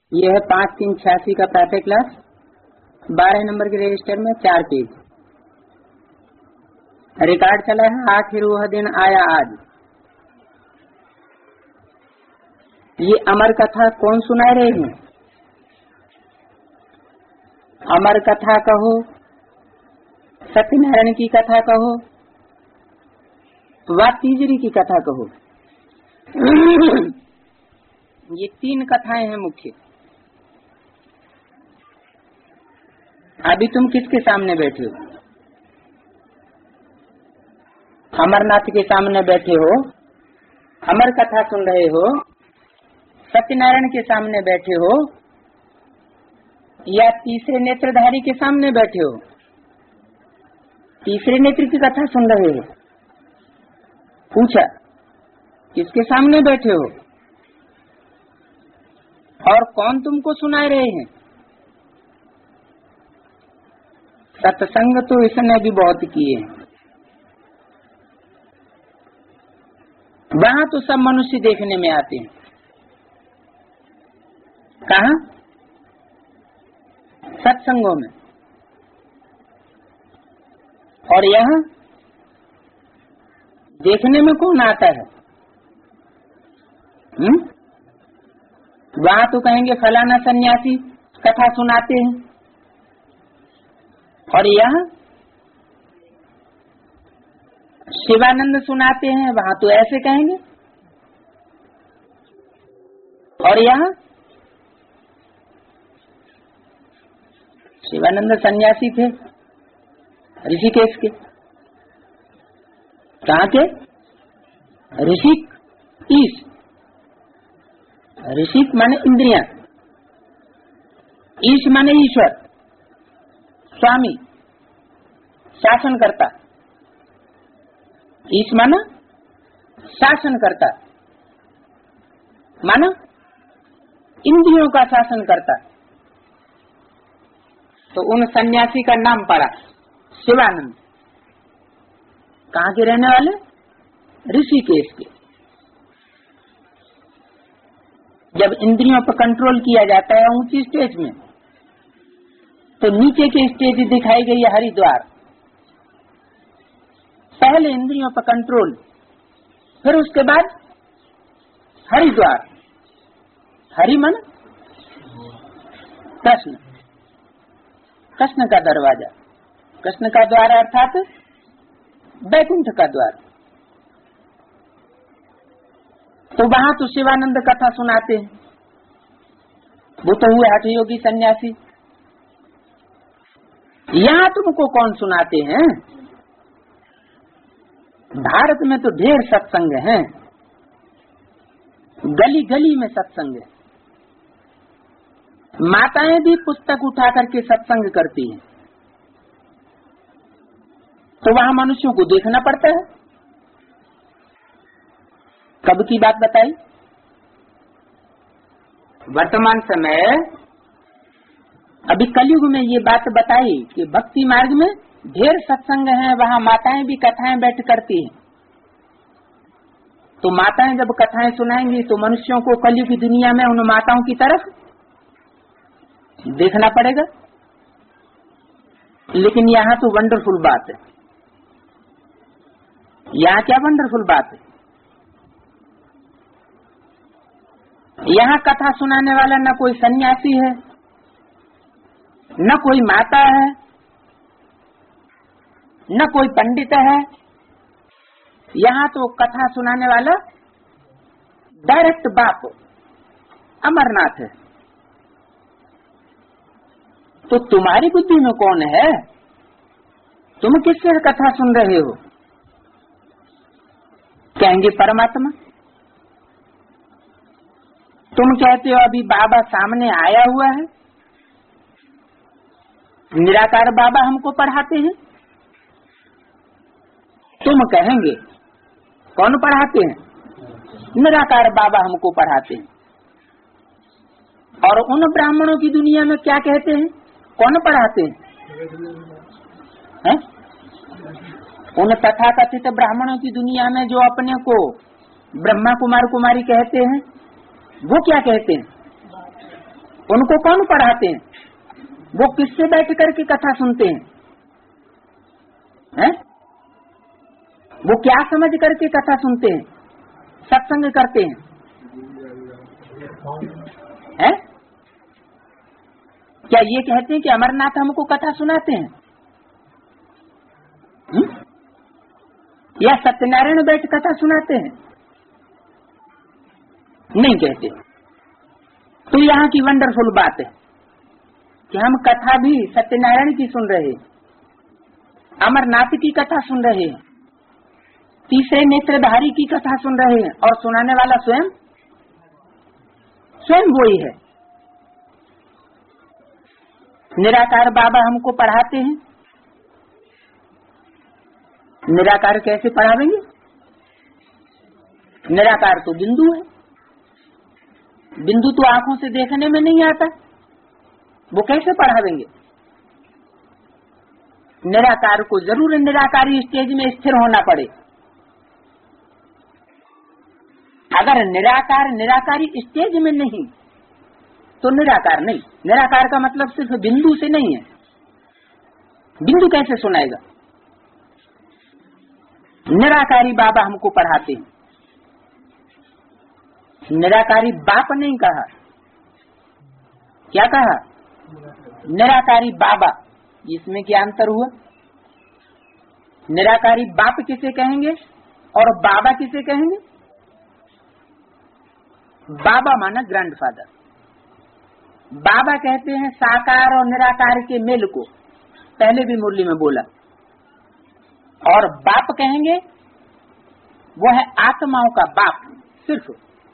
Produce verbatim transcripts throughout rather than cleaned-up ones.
यह है पाँच तीन छियासी का प्रातः क्लास, बारह नंबर के रजिस्टर में चार पेज रिकॉर्ड चला है। आखिर वह दिन आया आज। ये अमर कथा कौन सुना रहे हैं? अमर कथा कहो, सत्यनारायण की कथा कहो, व तीजरी की कथा कहो। ये तीन कथाएं हैं मुख्य। अभी तुम किसके सामने बैठे हो? अमरनाथ के सामने बैठे हो, अमर कथा सुन रहे हो, सत्यनारायण के सामने बैठे हो, या तीसरे नेत्रधारी के सामने बैठे हो? तीसरे नेत्र की कथा सुन रहे हो। पूछा किसके सामने बैठे हो और कौन तुमको सुना रहे हैं? सत्संग तो इसने भी बहुत किए हैं। वहां तो सब मनुष्य देखने में आते हैं। कहा? सत्संगों में। और यहाँ देखने में कौन आता है? हम्म? वहां तो कहेंगे फलाना सन्यासी कथा सुनाते हैं, और यहाँ शिवानंद सुनाते हैं, वहां तो ऐसे कहेंगे। और यहाँ शिवानंद सन्यासी थे ऋषिकेश के। कहाँ के? ऋषिक ईश। ऋषिक माने इंद्रियां, ईश माने ईश्वर, स्वामी, शासन करता। ईश माना शासन करता, माना इंद्रियों का शासन करता। तो उन सन्यासी का नाम पड़ा शिवानंद। कहाँ के रहने वाले? ऋषिकेश के। जब इंद्रियों पर कंट्रोल किया जाता है ऊंची स्टेज में, तो नीचे की स्टेज दिखाई गई है हरिद्वार। पहले इंद्रियों पर कंट्रोल, फिर उसके बाद हरिद्वार। हरि मन कृष्ण, कृष्ण का दरवाजा, कृष्ण का द्वार अर्थात बैकुंठ का द्वार। तो वहां तो शिवानंद कथा सुनाते हैं। वो तो हुए हठ योगी सन्यासी। यहाँ तुमको कौन सुनाते हैं? भारत में तो ढेर सत्संग हैं, गली गली में सत्संग है। माताएं भी पुस्तक उठा करके सत्संग करती हैं। तो वहां मनुष्यों को देखना पड़ता है। कब की बात बताई? वर्तमान समय, अभी कलयुग में ये बात बताई कि भक्ति मार्ग में ढेर सत्संग है, वहां माताएं भी कथाएं बैठ करती हैं। तो माताएं जब कथाएं सुनाएंगी तो मनुष्यों को कलयुग की दुनिया में उन माताओं की तरफ देखना पड़ेगा। लेकिन यहाँ तो वंडरफुल बात है। यहाँ क्या वंडरफुल बात है? यहाँ कथा सुनाने वाला न कोई सन्यासी है, न कोई माता है, न कोई पंडित है। यहाँ तो कथा सुनाने वाला डायरेक्ट बाप अमरनाथ है। तो तुम्हारी बुद्धि में कौन है? तुम किससे कथा सुन रहे हो? कहेंगे परमात्मा। तुम कहते हो अभी बाबा सामने आया हुआ है, निराकार बाबा हमको पढ़ाते हैं। तुम कहेंगे कौन पढ़ाते हैं? निराकार बाबा हमको पढ़ाते हैं। और उन ब्राह्मणों की दुनिया में क्या कहते हैं? कौन पढ़ाते हैं? है? उन तथाकथित ब्राह्मणों की दुनिया में जो अपने को ब्रह्मा कुमार कुमारी कहते हैं, वो क्या कहते हैं? उनको कौन पढ़ाते हैं? वो किससे बैठ करके कथा सुनते हैं? हैं? वो क्या समझ करके कथा सुनते हैं, सत्संग करते हैं? हैं? क्या ये कहते हैं कि अमरनाथ हमको कथा सुनाते हैं? हुँ? या सत्यनारायण बैठ कथा सुनाते हैं? नहीं कहते। तो यहाँ की वंडरफुल बात है कि हम कथा भी सत्यनारायण की सुन रहे हैं, अमरनाथ की कथा सुन रहे हैं, तीसरे नेत्रधारी की कथा सुन रहे हैं, और सुनाने वाला स्वयं स्वयं वही है। निराकार बाबा हमको पढ़ाते हैं। निराकार कैसे पढ़ावेंगे? निराकार तो बिंदु है। बिंदु तो आंखों से देखने में नहीं आता, वो कैसे पढ़ावेंगे? निराकार को जरूर निराकारी स्टेज में स्थिर होना पड़े। अगर निराकार निराकारी स्टेज में नहीं तो निराकार नहीं। निराकार का मतलब सिर्फ बिंदु से नहीं है। बिंदु कैसे सुनाएगा? निराकारी बाबा हमको पढ़ाते हैं। निराकारी बाप नहीं कहा, क्या कहा? निराकारी बाबा। इसमें क्या अंतर हुआ? निराकारी बाप किसे कहेंगे और बाबा किसे कहेंगे? बाबा माना ग्रैंडफादर। बाबा कहते हैं साकार और निराकार के मेल को, पहले भी मुरली में बोला। और बाप कहेंगे वो है आत्माओं का बाप। सिर्फ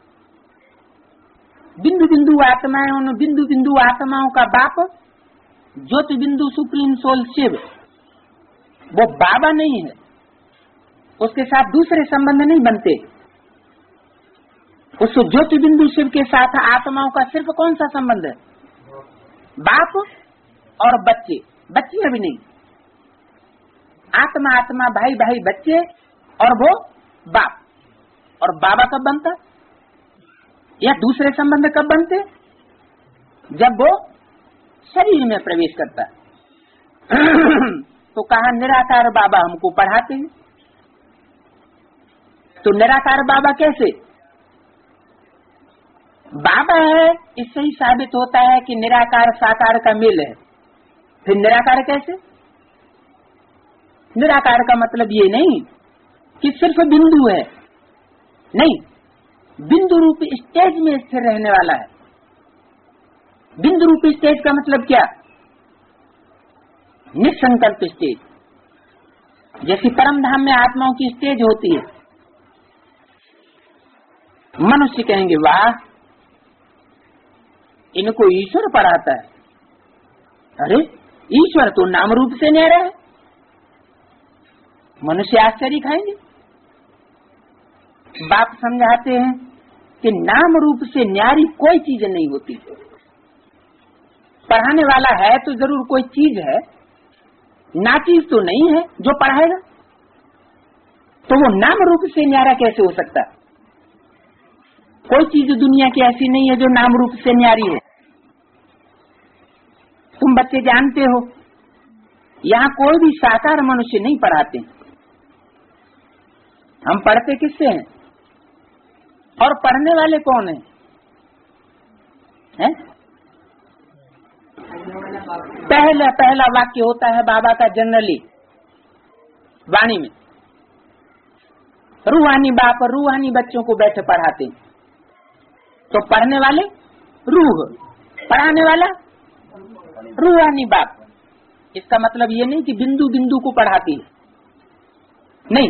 बिंदु बिंदु आत्माएं, उन बिंदु बिंदु आत्माओं का बाप ज्योति बिंदु सुप्रीम सोल शिव, वो बाबा नहीं है। उसके साथ दूसरे संबंध नहीं बनते। उस ज्योति बिंदु शिव के साथ आत्माओं का सिर्फ कौन सा संबंध है? बाप और बच्चे। बच्चे भी नहीं, आत्मा आत्मा, भाई भाई, बच्चे, और वो बाप। और बाबा कब बनता या दूसरे संबंध कब बनते? जब वो शरीर में प्रवेश करता। तो कहा निराकार बाबा हमको पढ़ाते हैं। तो निराकार बाबा कैसे बाबा है? इससे ही साबित होता है कि निराकार साकार का मेल है। फिर निराकार कैसे? निराकार का मतलब ये नहीं कि सिर्फ बिंदु है, नहीं, बिंदु रूपी स्टेज में स्थिर रहने वाला है। बिंदु रूपी स्टेज का मतलब क्या? निसंकल्प स्टेज। जैसी परम धाम में आत्माओं की स्टेज होती है। मनुष्य कहेंगे वाह, इनको ईश्वर पढ़ाता है। अरे ईश्वर तो नाम रूप से न्यारा है। मनुष्य आश्चर्य खाएंगे। बाप समझाते हैं कि नाम रूप से न्यारी कोई चीज नहीं होती। पढ़ाने वाला है तो जरूर कोई चीज है, ना चीज तो नहीं है जो पढ़ाएगा। तो वो नाम रूप से न्यारा कैसे हो सकता? कोई चीज दुनिया की ऐसी नहीं है जो नाम रूप से न्यारी है। तुम बच्चे जानते हो, यहाँ कोई भी साकार मनुष्य नहीं पढ़ाते। हम पढ़ते किससे हैं? और पढ़ने वाले कौन हैं? है? पहला पहला वाक्य होता है बाबा का जनरली वाणी में, रूहानी बाप रूहानी बच्चों को बैठे पढ़ाते। तो पढ़ने वाले रूह, पढ़ाने वाला रूहानी बाप। इसका मतलब ये नहीं कि बिंदु बिंदु को पढ़ाती है, नहीं।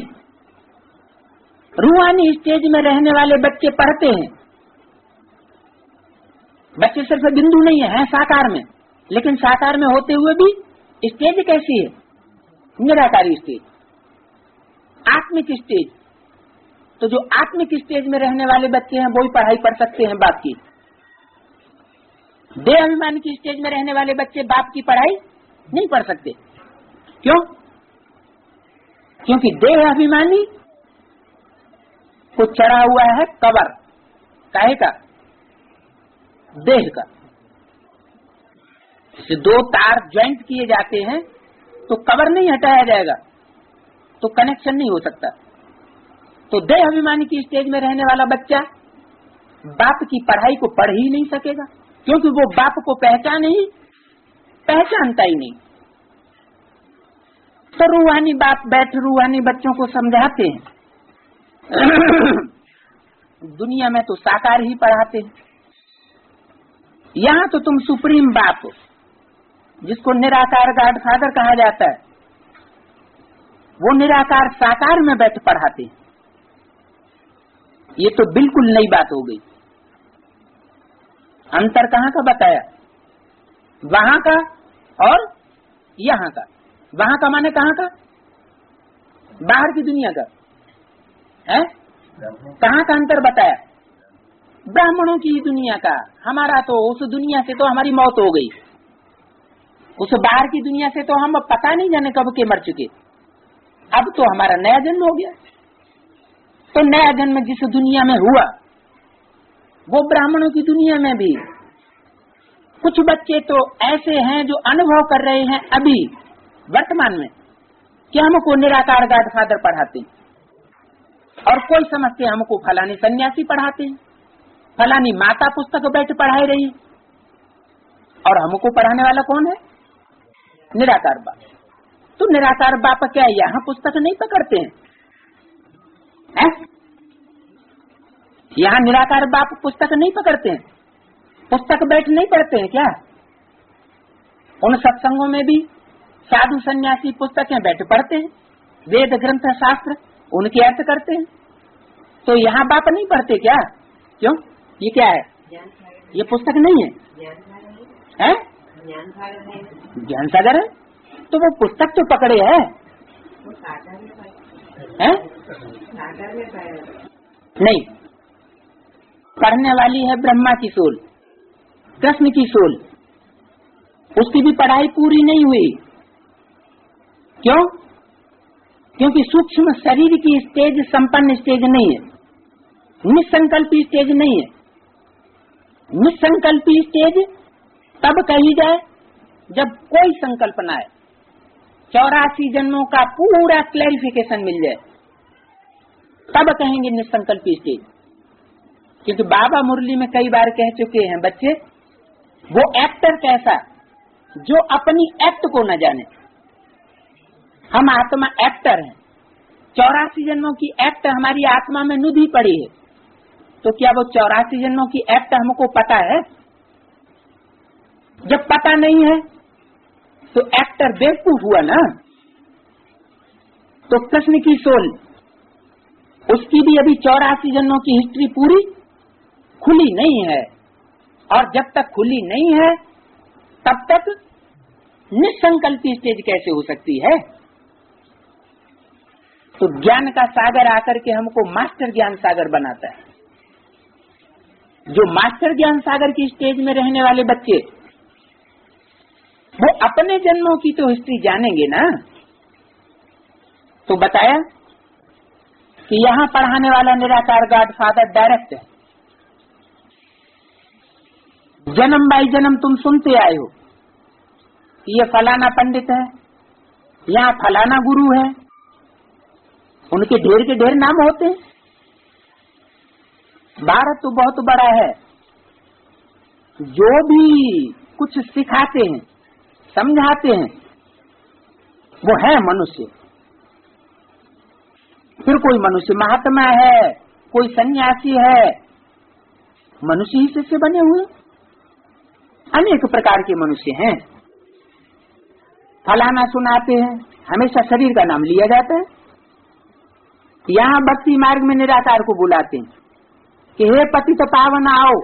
रूहानी स्टेज में रहने वाले बच्चे पढ़ते हैं। बच्चे सिर्फ बिंदु नहीं है, है साकार में, लेकिन साकार में होते हुए भी स्टेज कैसी है? निराकारी स्टेज, आत्मिक स्टेज। तो जो आत्मिक स्टेज में रहने वाले बच्चे हैं वो ही पढ़ाई पढ़ सकते हैं बाप की। देह अभिमान की स्टेज में रहने वाले बच्चे बाप की पढ़ाई नहीं पढ़ सकते। क्यों? क्योंकि देह अभिमानी को चढ़ा हुआ है कवर, काहे का? देह का। से दो तार ज्वाइंट किए जाते हैं तो कवर नहीं हटाया जाएगा, तो कनेक्शन नहीं हो सकता। तो देह अभिमानी की स्टेज में रहने वाला बच्चा बाप की पढ़ाई को पढ़ ही नहीं सकेगा, क्योंकि वो बाप को पहचान ही पहचानता ही नहीं। तो रूहानी बाप बैठ रूहानी बच्चों को समझाते हैं। दुनिया में तो साकार ही पढ़ाते हैं, यहाँ तो तुम सुप्रीम बाप जिसको निराकार गॉड फादर कहा जाता है, वो निराकार साकार में बैठ पढ़ाते हैं। ये तो बिल्कुल नई बात हो गई। अंतर कहाँ का बताया? वहां का और यहाँ का। वहां का माने कहाँ का? बाहर की दुनिया का है। कहाँ का अंतर बताया? ब्राह्मणों की दुनिया का। हमारा तो उस दुनिया से तो हमारी मौत हो गई, उस बाहर की दुनिया से तो हम पता नहीं जाने कब के मर चुके। अब तो हमारा नया जन्म हो गया। तो नया जन्म जिस दुनिया में हुआ, वो ब्राह्मणों की दुनिया में भी कुछ बच्चे तो ऐसे हैं जो अनुभव कर रहे हैं अभी वर्तमान में कि हमको निराकार गॉड फादर पढ़ाते हैं, और कोई समझते हमको फलानी सन्यासी पढ़ाते हैं, फलानी माता पुस्तक बैठ पढ़ाई रही है। और हमको पढ़ाने वाला कौन है? निराकार बाप। तो निराकार बाप क्या यहाँ पुस्तक नहीं पकड़ते हैं, है? यहाँ निराकार बाप पुस्तक नहीं पकड़ते हैं, पुस्तक बैठ नहीं पढ़ते हैं क्या? उन सत्संगों में भी साधु सन्यासी पुस्तकें बैठ पढ़ते हैं, वेद ग्रंथ शास्त्र उनके अर्थ करते हैं। तो यहाँ बाप नहीं पढ़ते क्या? क्यों? ये क्या है? ये पुस्तक नहीं है, है? ज्ञान सागर है। तो वो पुस्तक तो पकड़े है, है? नहीं, पढ़ने वाली है ब्रह्मा की सोल, कृष्ण की सोल। उसकी भी पढ़ाई पूरी नहीं हुई। क्यों? क्योंकि सूक्ष्म शरीर की स्टेज संपन्न स्टेज नहीं है, निसंकल्पी स्टेज नहीं है। निसंकल्पी स्टेज तब कही जाए जब कोई संकल्प न आए, चौरासी जन्मों का पूरा क्लैरिफिकेशन मिल जाए, तब कहेंगे निसंकल्पी स्टेज। क्योंकि बाबा मुरली में कई बार कह चुके हैं बच्चे, वो एक्टर कैसा जो अपनी एक्ट को न जाने। हम आत्मा एक्टर हैं, चौरासी जन्मों की एक्ट हमारी आत्मा में नुदी पड़ी है। तो क्या वो चौरासी जन्मों की एक्ट हमको पता है? जब पता नहीं है तो एक्टर बेवकूफ हुआ ना। तो कृष्ण की सोल, उसकी भी अभी चौरासी जन्मों की हिस्ट्री पूरी खुली नहीं है, और जब तक खुली नहीं है तब तक निसंकल्पी स्टेज कैसे हो सकती है? तो ज्ञान का सागर आकर के हमको मास्टर ज्ञान सागर बनाता है। जो मास्टर ज्ञान सागर की स्टेज में रहने वाले बच्चे, वो अपने जन्मों की तो हिस्ट्री जानेंगे ना। तो बताया कि यहाँ पढ़ाने वाला निराकार गॉड फादर डायरेक्ट है। जन्म बाई जन्म तुम सुनते आए हो कि ये फलाना पंडित है, यहाँ फलाना गुरु है, उनके ढेर के ढेर नाम होते हैं। भारत तो बहुत बड़ा है, जो भी कुछ सिखाते हैं समझाते हैं वो है मनुष्य। फिर कोई मनुष्य महात्मा है, कोई सन्यासी है, मनुष्य ही से बने हुए अनेक प्रकार के मनुष्य हैं। फलाना सुनाते हैं, हमेशा शरीर का नाम लिया जाता है। यहाँ भक्ति मार्ग में निराकार को बुलाते हैं कि हे पतित पावन आओ।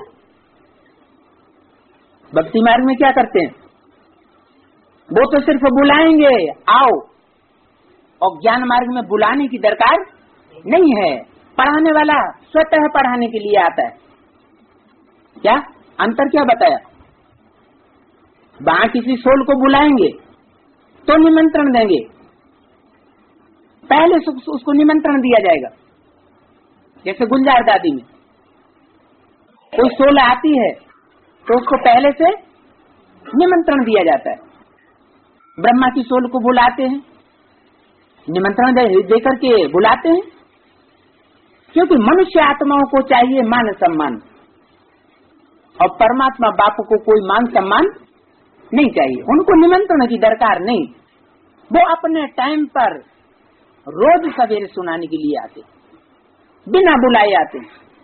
भक्ति मार्ग में क्या करते हैं? वो तो सिर्फ बुलाएंगे आओ, और ज्ञान मार्ग में बुलाने की दरकार नहीं है। पढ़ाने वाला स्वतः पढ़ाने के लिए आता है। क्या अंतर क्या बताया? वहां किसी सोल को बुलाएंगे तो निमंत्रण देंगे, पहले उसको निमंत्रण दिया जाएगा। जैसे गुलजार दादी में कोई सोल आती है तो उसको पहले से निमंत्रण दिया जाता है। ब्रह्मा की सोल को बुलाते हैं, निमंत्रण दे, दे करके बुलाते हैं, क्योंकि मनुष्य आत्माओं को चाहिए मान सम्मान और परमात्मा बाप को कोई मान सम्मान नहीं चाहिए। उनको निमंत्रण की दरकार नहीं, वो अपने टाइम पर रोज सवेरे सुनाने के लिए आते, बिना बुलाए आते।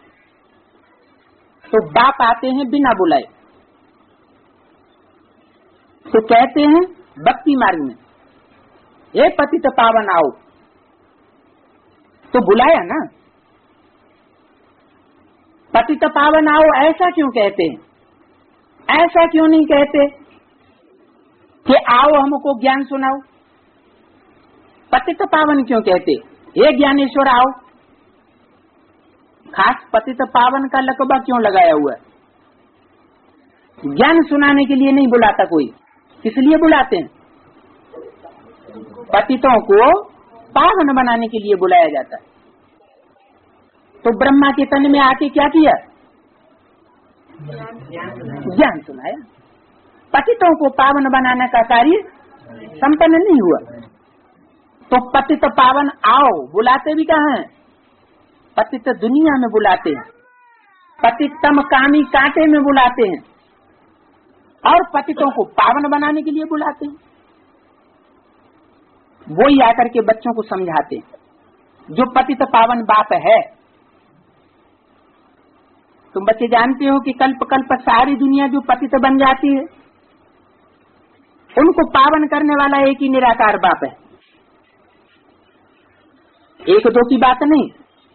तो बाप आते हैं बिना बुलाए, तो कहते हैं भक्ति मार्ग में, हे पतित पावन आओ, तो बुलाया ना। पतित पावन आओ ऐसा क्यों कहते हैं? ऐसा क्यों नहीं कहते कि आओ हमको ज्ञान सुनाओ? पतित पावन क्यों कहते? हे ज्ञानेश्वर आओ। खास पतित पावन का लकबा क्यों लगाया हुआ है? ज्ञान सुनाने के लिए नहीं बुलाता कोई, किस लिए बुलाते हैं? पतितों को पावन बनाने के लिए बुलाया जाता है। तो ब्रह्मा के तन में आके क्या किया? ज्ञान सुनाया। पतितों को पावन बनाने का कार्य संपन्न नहीं हुआ। तो पतित पावन आओ बुलाते भी कहाँ हैं? पतित दुनिया में बुलाते हैं, पतितम कामी कांटे में बुलाते हैं, और पतितों को पावन बनाने के लिए बुलाते हैं। वो ही आकर के बच्चों को समझाते हैं जो पतित पावन बाप है। तुम बच्चे जानते हो कि कल्प कल्प सारी दुनिया जो पतित बन जाती है, उनको पावन करने वाला एक ही निराकार बाप है। एक दो की बात नहीं,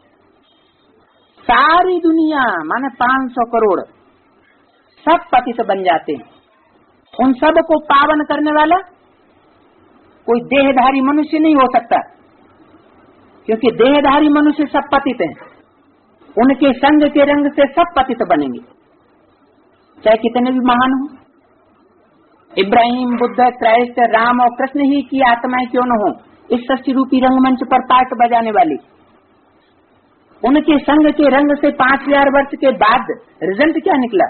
सारी दुनिया माने पांच सौ करोड़ सब पतित बन जाते हैं। उन सब को पावन करने वाला कोई देहधारी मनुष्य नहीं हो सकता, क्योंकि देहधारी मनुष्य सब पतित हैं। उनके संग के रंग से सब पतित बनेंगे, चाहे कितने भी महान हो। इब्राहिम, बुद्ध, क्राइस्ट, राम और कृष्ण ही की आत्माएं क्यों न हो, इस सृष्टि रूपी रंगमंच पर पाठ बजाने वाली, उनके संग के रंग से पांच हजार वर्ष के बाद रिजल्ट क्या निकला?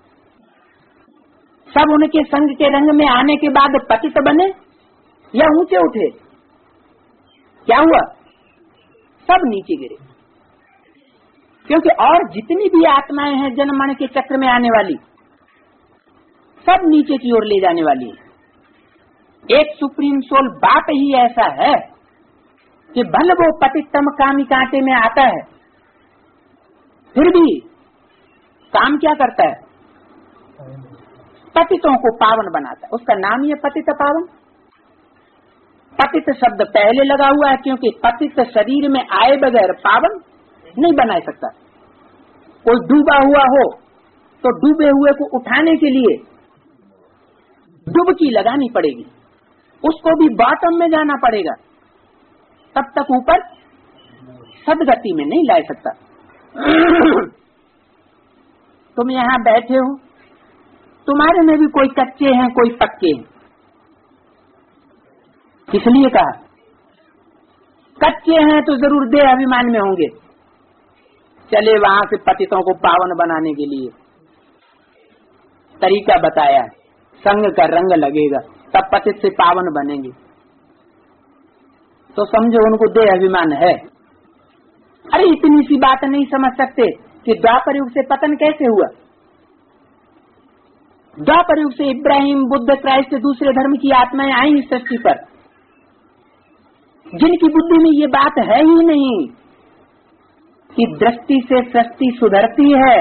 सब उनके संग के रंग में आने के बाद पतित बने या ऊंचे उठे? क्या हुआ? सब नीचे गिरे। क्योंकि और जितनी भी आत्माएं हैं जन्म मरण के चक्र में आने वाली, सब नीचे की ओर ले जाने वाली है। एक सुप्रीम सोल बाप ही ऐसा है कि भले वो पतितम कामी कांटे में आता है, फिर भी काम क्या करता है? पतितों को पावन बनाता है। उसका नाम ही है पतित पावन। पतित शब्द पहले लगा हुआ है, क्योंकि पतित शरीर में आए बगैर पावन नहीं बना सकता। कोई डूबा हुआ हो तो डूबे हुए को उठाने के लिए डुबकी लगानी पड़ेगी, उसको भी बॉटम में जाना पड़ेगा, तब तक ऊपर सदगति में नहीं ला सकता। तुम यहाँ बैठे हो, तुम्हारे में भी कोई कच्चे हैं कोई पक्के हैं। किस लिए कहा? कच्चे हैं तो जरूर देह अभिमान में होंगे, चले वहां से पतितों को पावन बनाने के लिए तरीका बताया, संग का रंग लगेगा तब पतित से पावन बनेंगे। तो समझो उनको देह अभिमान है। अरे इतनी सी बात नहीं समझ सकते कि द्वापर युग से पतन कैसे हुआ? द्वापर युग से इब्राहिम, बुद्ध, क्राइस्ट, दूसरे धर्म की आत्माएं आई इस सृष्टि पर, जिनकी बुद्धि में ये बात है ही नहीं कि दृष्टि से सृष्टि सुधरती है,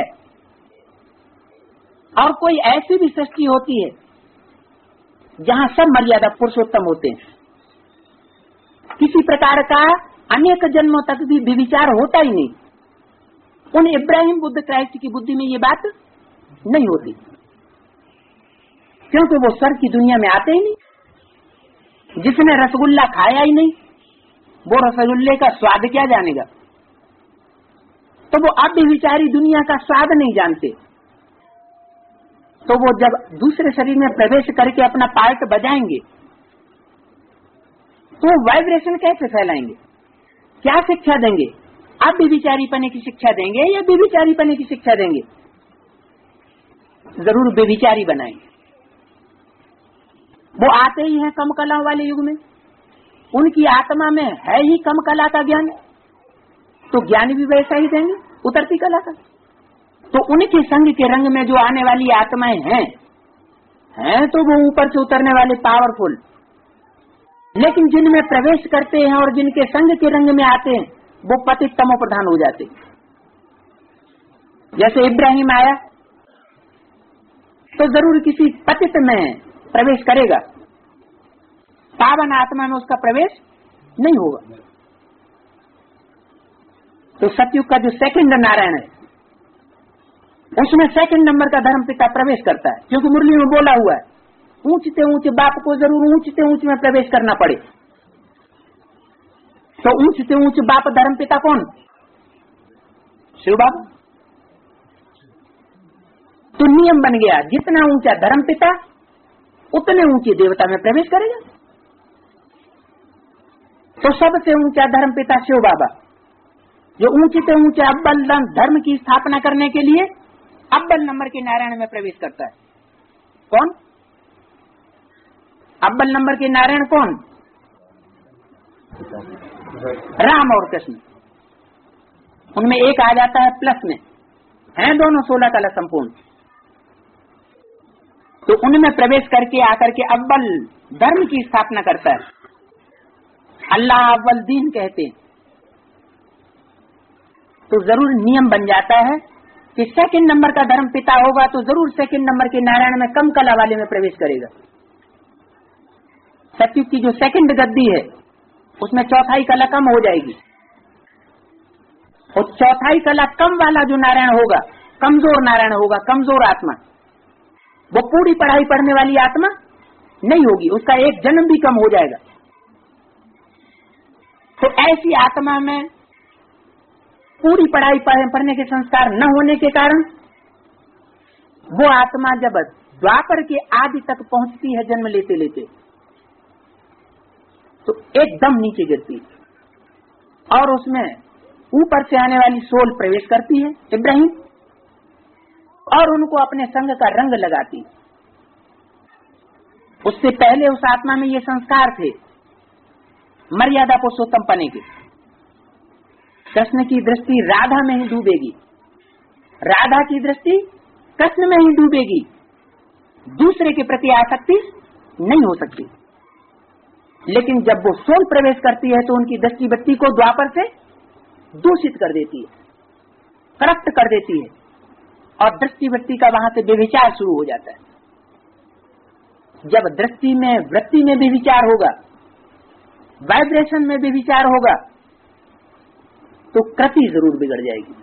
और कोई ऐसी भी सृष्टि होती है जहां सब मर्यादा पुरुषोत्तम होते हैं। किसी प्रकार का अनेक जन्मों तक भी विचार होता ही नहीं। उन इब्राहिम, बुद्ध, क्राइस्ट की बुद्धि में ये बात नहीं होती, क्योंकि वो सर की दुनिया में आते ही नहीं। जिसने रसगुल्ला खाया ही नहीं, वो रसगुल्ले का स्वाद क्या जानेगा? तो वो अव्यभिचारी दुनिया का स्वाद नहीं जानते। तो वो जब दूसरे शरीर में प्रवेश करके अपना पार्ट बजाएंगे तो वाइब्रेशन कैसे फैलाएंगे? क्या शिक्षा देंगे? अव्यभिचारी पने की शिक्षा देंगे या व्यभिचारी पने की शिक्षा देंगे? जरूर व्यभिचारी बनाएंगे। वो आते ही हैं कम कलाओं वाले युग में, उनकी आत्मा में है ही कम कला का ज्ञान, तो ज्ञान भी वैसा ही देंगे उतरती कला का। तो उनके संग के रंग में जो आने वाली आत्माएं हैं हैं तो वो ऊपर से उतरने वाले पावरफुल, लेकिन जिनमें प्रवेश करते हैं और जिनके संग के रंग में आते हैं वो पतित तमो प्रधान हो जाते। जैसे इब्राहिम आया तो जरूर किसी पतित में प्रवेश करेगा, पावन आत्मा में उसका प्रवेश नहीं होगा। तो सतयुग का जो सेकंड नारायण है उसमें सेकंड नंबर का धर्म पिता प्रवेश करता है, क्योंकि मुरली में बोला हुआ है ऊंचते ऊंचे बाप को जरूर ऊंचते ऊंचे में प्रवेश करना पड़े। तो ऊंचते ऊंचे बाप धर्म पिता कौन? शिव बाबा। तो नियम बन गया जितना ऊंचा धर्म पिता उतने ऊंचे देवता में प्रवेश करेगा। तो सबसे ऊंचा धर्म पिता शिव बाबा, जो ऊंचे से ऊंचे अव्वल धर्म की स्थापना करने के लिए अव्वल नंबर के नारायण में प्रवेश करता है। कौन? अव्वल नंबर के नारायण कौन? राम और कृष्ण। उनमें एक आ जाता है प्लस में, हैं दोनों सोलह कला संपूर्ण। तो उनमें प्रवेश करके आकर के अव्वल धर्म की स्थापना करता है। अल्लाह अव्वल दीन कहते हैं। तो जरूर नियम बन जाता है कि सेकंड नंबर का धर्म पिता होगा तो जरूर सेकंड नंबर के नारायण में कम कला वाले में प्रवेश करेगा। सतयुग की जो सेकंड गद्दी है उसमें चौथाई कला कम हो जाएगी, और चौथाई कला कम वाला जो नारायण होगा कमजोर नारायण होगा, कमजोर आत्मा, वो पूरी पढ़ाई पढ़ने वाली आत्मा नहीं होगी, उसका एक जन्म भी कम हो जाएगा। तो ऐसी आत्मा में पूरी पढ़ाई पढ़ने के संस्कार न होने के कारण वो आत्मा जब द्वापर के आदि तक पहुंचती है जन्म लेते लेते तो एकदम नीचे गिरती है और उसमें ऊपर से आने वाली सोल प्रवेश करती है इब्राहिम, और उनको अपने संग का रंग लगाती है। उससे पहले उस आत्मा में ये संस्कार थे मर्यादा पुरुषोत्तम पने के। कृष्ण की दृष्टि राधा में ही डूबेगी, राधा की दृष्टि कृष्ण में ही डूबेगी, दूसरे के प्रति आसक्ति नहीं हो सकती। लेकिन जब वो सोल प्रवेश करती है तो उनकी दृष्टि बत्ती को द्वापर से दूषित कर देती है, करप्ट कर देती है, और दृष्टि वृत्ति का वहां से बेविचार शुरू हो जाता है। जब दृष्टि में वृत्ति में बेविचार होगा, वाइब्रेशन में बेविचार होगा, तो कृति जरूर बिगड़ जाएगी।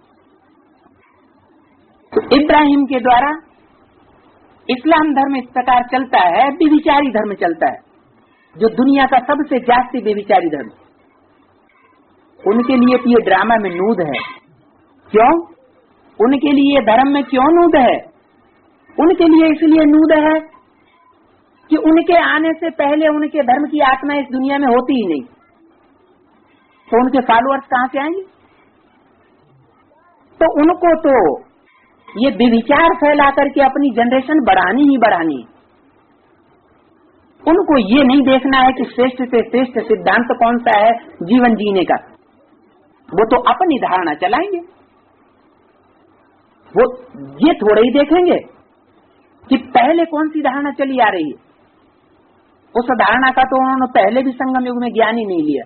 तो इब्राहिम के द्वारा इस्लाम धर्म इस प्रकार चलता है, बेविचारी धर्म चलता है, जो दुनिया का सबसे जास्ती बेविचारी धर्म। उनके लिए तो ये ड्रामा में नूद है। क्यों? उनके लिए धर्म में क्यों नूद है? उनके लिए इसलिए नूद है कि उनके आने से पहले उनके धर्म की आत्मा इस दुनिया में होती ही नहीं, तो उनके फॉलोअर्स कहां से आएंगे? तो उनको तो ये बेविचार फैला करके अपनी जनरेशन बढ़ानी ही बढ़ानी। उनको ये नहीं देखना है कि श्रेष्ठ से श्रेष्ठ सिद्धांत कौन सा है जीवन जीने का, वो तो अपनी धारणा चलाएंगे। वो ये थोड़ा ही देखेंगे कि पहले कौन सी धारणा चली आ रही है। उस धारणा का तो उन्होंने पहले भी संगम युग में ज्ञान ही नहीं लिया।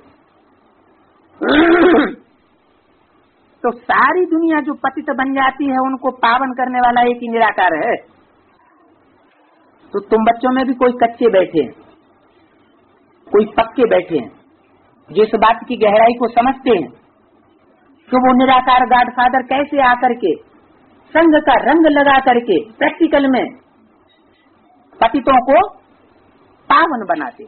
तो सारी दुनिया जो पतित बन जाती है उनको पावन करने वाला एक ही निराकार है। तो तुम बच्चों में भी कोई कच्चे बैठे हैं, कोई पक्के बैठे हैं, जो इस बात की गहराई को समझते हैं कि वो निराकार गॉडफादर कैसे आकर के संघ का रंग लगा करके प्रैक्टिकल में पतितों को पावन बनाते।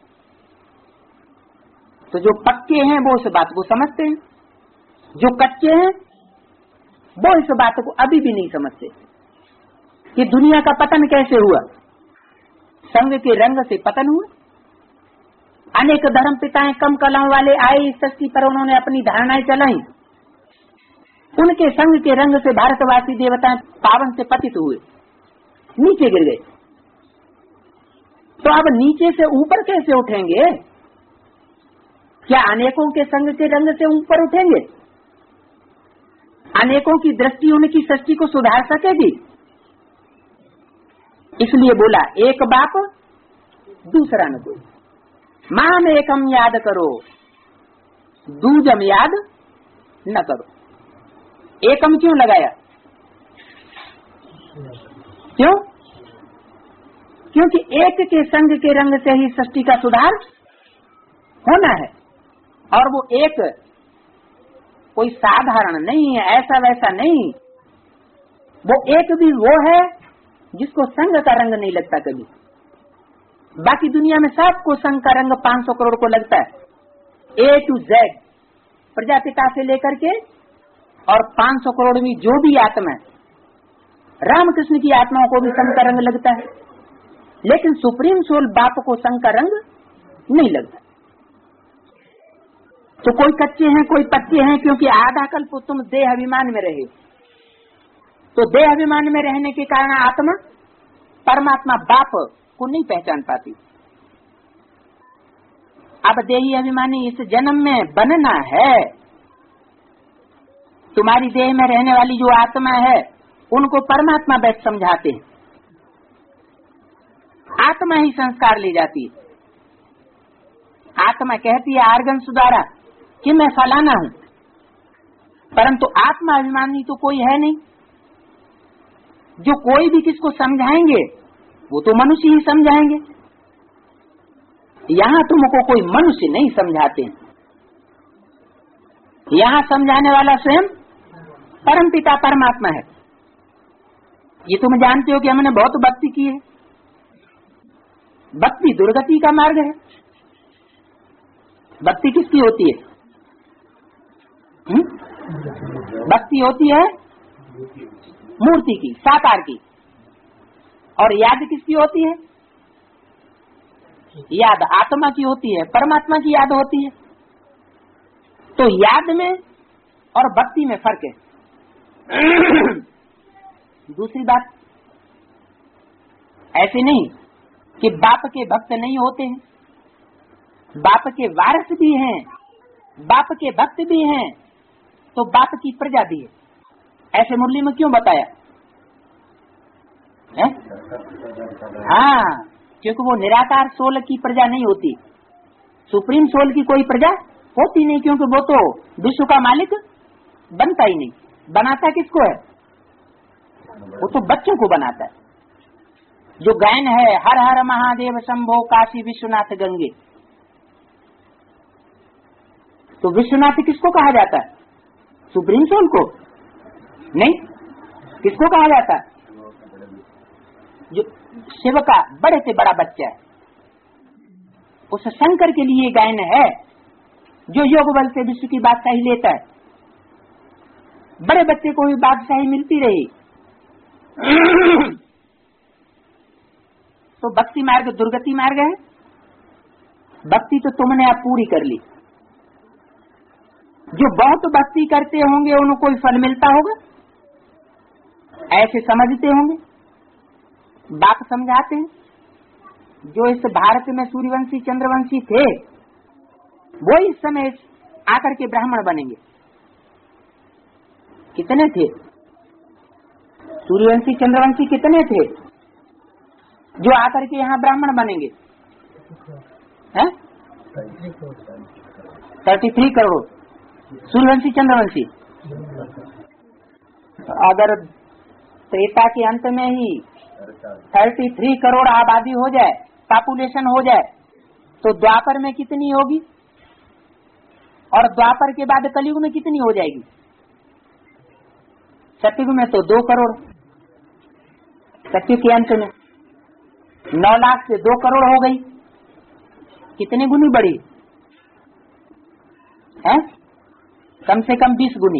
तो जो पक्के हैं वो इस बात को समझते हैं, जो कच्चे हैं वो इस बात को अभी भी नहीं समझते कि दुनिया का पतन कैसे हुआ। संघ के रंग से पतन हुआ। अनेक धर्म पिताएं कम कलाओं वाले आए इस सृष्टि पर, उन्होंने अपनी धारणाएं चलाई। उनके संघ के रंग से भारतवासी देवताएं पावन से पतित हुए, नीचे गिर गए। तो अब नीचे से ऊपर कैसे उठेंगे? क्या अनेकों के संग के रंग से ऊपर उठेंगे? अनेकों की दृष्टि उनकी सृष्टि को सुधार सकेगी? इसलिए बोला एक बाप दूसरा न कोई, माम एकम याद करो, दूजम याद न करो। एकम क्यों लगाया? क्यों? क्योंकि एक के संग के रंग से ही सृष्टि का सुधार होना है, और वो एक कोई साधारण नहीं है, ऐसा वैसा नहीं। वो एक भी वो है जिसको संग का रंग नहीं लगता कभी। बाकी दुनिया में सबको संग का रंग पाँच सौ करोड़ को लगता है, ए टू जेड, प्रजापिता से लेकर के और पाँच सौ करोड़ में जो भी आत्मा है, रामकृष्ण की आत्माओं को भी संग का रंग लगता है, लेकिन सुप्रीम सोल बाप को संग का रंग नहीं लगता। तो कोई कच्चे हैं कोई पक्के हैं, क्योंकि आधा कल्प तुम देह अभिमान में रहे, तो देह अभिमान में रहने के कारण आत्मा परमात्मा बाप को नहीं पहचान पाती। अब देही अभिमानी इस जन्म में बनना है। तुम्हारी देह में रहने वाली जो आत्मा है उनको परमात्मा बैठ समझाते हैं, आत्मा ही संस्कार ले जाती है। आत्मा कहती है आर्गन्स द्वारा कि मैं फलाना हूं, परंतु आत्मा अभिमानी तो कोई है नहीं। जो कोई भी किसको समझाएंगे वो तो मनुष्य ही समझाएंगे। यहाँ तुमको कोई मनुष्य नहीं समझाते, यहाँ समझाने वाला स्वयं परमपिता परमात्मा है। ये तुम जानते हो कि हमने बहुत भक्ति की है, भक्ति दुर्गति का मार्ग है। भक्ति किसकी होती है? हुँ? भक्ति होती है मूर्ति की, साकार की। और याद किसकी होती है? याद आत्मा की होती है, परमात्मा की याद होती है। तो याद में और भक्ति में फर्क है। दूसरी बात, ऐसे नहीं कि बाप के भक्त नहीं होते हैं, बाप के वारस भी हैं, बाप के भक्त भी हैं, तो बाप की प्रजा भी है। ऐसे मुरली में क्यों बताया है? हाँ, क्योंकि वो निराकार सोल की प्रजा नहीं होती, सुप्रीम सोल की कोई प्रजा होती नहीं, क्योंकि वो तो विश्व का मालिक बनता ही नहीं। बनाता किसको है? वो तो बच्चों को बनाता है। जो गायन है हर हर महादेव शंभो काशी विश्वनाथ गंगे, तो विश्वनाथ किसको कहा जाता है? सुप्रीम सोल को नहीं। किसको कहा जाता है? जो शिव का बड़े से बड़ा बच्चा है, उस शंकर के लिए गायन है, जो योग बल से विश्व की बादशाही लेता है। बड़े बच्चे को भी बादशाही मिलती रही। तो भक्ति मार्ग दुर्गति मार्ग है। भक्ति तो तुमने अब पूरी कर ली। जो बहुत भक्ति करते होंगे उनको कोई फल मिलता होगा, ऐसे समझते होंगे। बाप समझाते हैं जो इस भारत में सूर्यवंशी चंद्रवंशी थे वो इस समय आकर के ब्राह्मण बनेंगे। कितने थे सूर्यवंशी चंद्रवंशी? कितने थे जो आकर के यहाँ ब्राह्मण बनेंगे? हैं? थर्टी थ्री करोड़ सूर्यवंशी चंद्रवंशी। अगर त्रेता के अंत में ही थर्टी थ्री करोड़ आबादी हो जाए, पॉपुलेशन हो जाए, तो द्वापर में कितनी होगी? और द्वापर के बाद कलयुग में कितनी हो जाएगी? सतयुग में तो दो करोड़, सतयुग के अंत में नौ लाख से दो करोड़ हो गई। कितनी गुनी बढ़ी है? कम से कम बीस गुनी।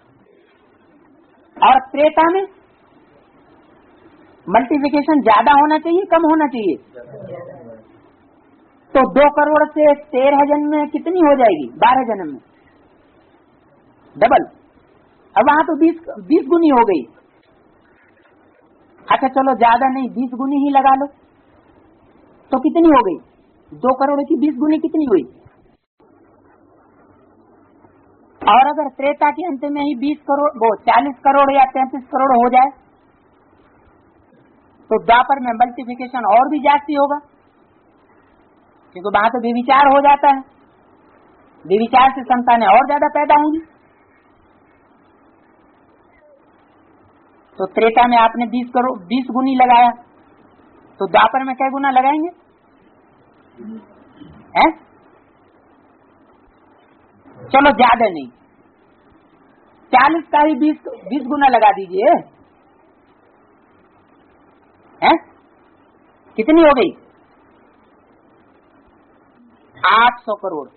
और त्रेता में मल्टीप्लिकेशन ज्यादा होना चाहिए कम होना चाहिए? तो दो करोड़ से तेरह जन्म में कितनी हो जाएगी? बारह जन्म में डबल। अब वहां तो बीस बीस गुनी हो गई। अच्छा चलो ज्यादा नहीं, बीस गुनी ही लगा लो। तो कितनी हो गई? दो करोड़ की बीस गुनी कितनी हुई? और अगर त्रेता के अंत में ही बीस करोड़ वो चालीस करोड़ या तैंतीस करोड़ हो जाए तो द्वापर में मल्टीप्लिकेशन और भी जास्ती होगा, क्योंकि वहां तो व्यभिचार हो जाता है, व्यभिचार से संतानें और ज्यादा पैदा होंगी। तो त्रेता में आपने बीस करोड़ बीस गुनी लगाया, तो द्वापर में क्या गुना लगाएंगे? हैं? चलो ज्यादा नहीं, चालीस का ही बीस बीस गुना लगा दीजिए। हैं? कितनी हो गई? आठ सौ करोड़।